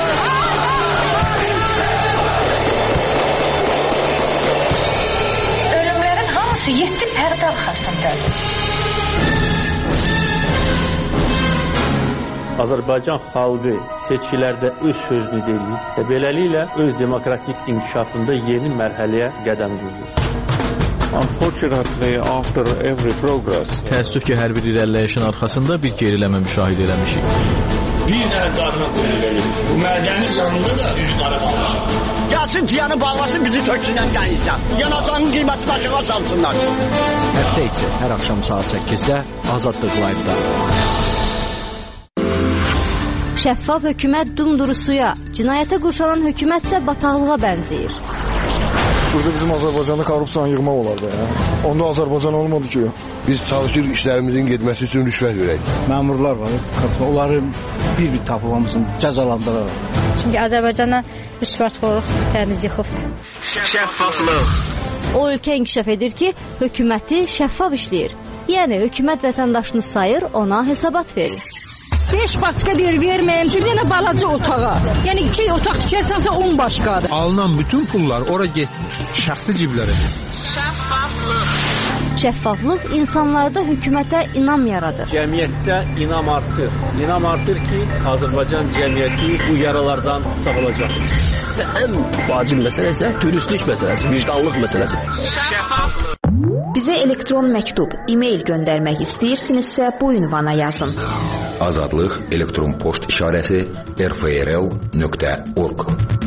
Ölümlərin hamısı yeddi pərdə arxasındadır. Azərbaycan xalqı seçkilərdə öz sözünü deyir və beləliklə öz demokratik inkişafında yeni mərhələyə qədəm qoyur. Unfortunately, after every progress, təəssüf ki, hər bir irəliləyişin arxasında bir geriləmə müşahidə eləmişik. Bir dənə qarına qullu verir. Bu mədəni canında da üç qara qalmışıq. Gəlsin tiyanı bağlasın, bizi töksünən qənizdən. Yanacağının qiymətini aşağı salsınlar. Həftə içi hər axşam saat səkkizdə Azadlıq Live-da. Şəffaf hökumət dumdurusuya, cinayətə qurşanan hökumət isə bataqlığa bənzəyir. Burada bizim Azərbaycanda korrupsiyanı yığmaq olardı. Ya. Onda Azərbaycan olmadı ki. Biz çalışırıq işlərimizin getməsi üçün rüşvət verək. Məmurlar var, onları bir-bir tapılmasın, cəzalandırırlar. Çünki Azərbaycana rüşvətxorluq təmiz yıxıbdır. Şəffaflıq. O ölkə inkişaf edir ki, hökuməti şəffaf işləyir. Yəni, hökumət vətəndaşını sayır, ona hesabat verir. beş başqa deyir, verməyim, bir dənə balaca otağa. Yəni, iki otaq tikərsənsə on başqadır. Alınan bütün pullar ora getmir, şəxsi ciblərə. Şəffaflıq. Şəffaflıq insanlarda hökumətə inam yaradır. Cəmiyyətdə inam artır. İnam artır ki, Azərbaycan cəmiyyəti bu yaralardan sağolacaq. Və ən vacib məsələ isə dürüstlük məsələsi, vicdanlıq məsələsi. Şəffaflıq. Bizə elektron məktub, e-mail göndərmək istəyirsinizsə bu ünvana yazın. Azadlıq elektron poçt işarəsi r f r l nöqtə org.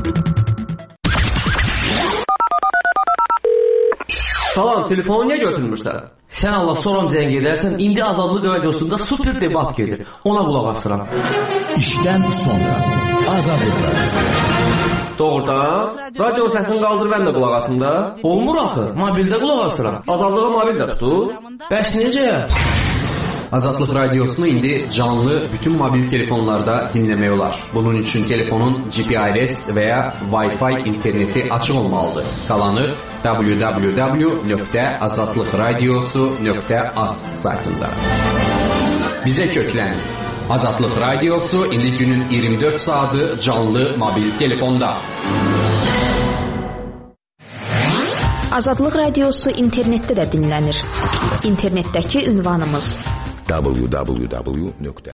Salam, telefonu niyə götürmürsən? Sən Allah soram zəng edərsən, indi Azadlıq Radiosunda super debat gedir. Ona qulaq asıram. İşdən sonra Azadlıq Radiosu. Doğrudan, radio səsini qaldır mən də qulaq asım da. Olmur axı, mobildə qulaq asıram. Azadlığa mobil də tutur. Bəs necə? Azadlıq radiosunu indi canlı bütün mobil telefonlarda dinləmək olar. Bunun üçün telefonun G P R S və ya Wi-Fi interneti açıq olmalıdır. Qalanı w w w nöqtə azadlıqradiosu nöqtə az saytında. Bizə köklənin. Azadlıq radiosu indi günün iyirmi dörd saatı canlı mobil telefonda. Azadlıq radiosu internetdə də dinlənir. İnternetdəki ünvanımız w w w nöqtə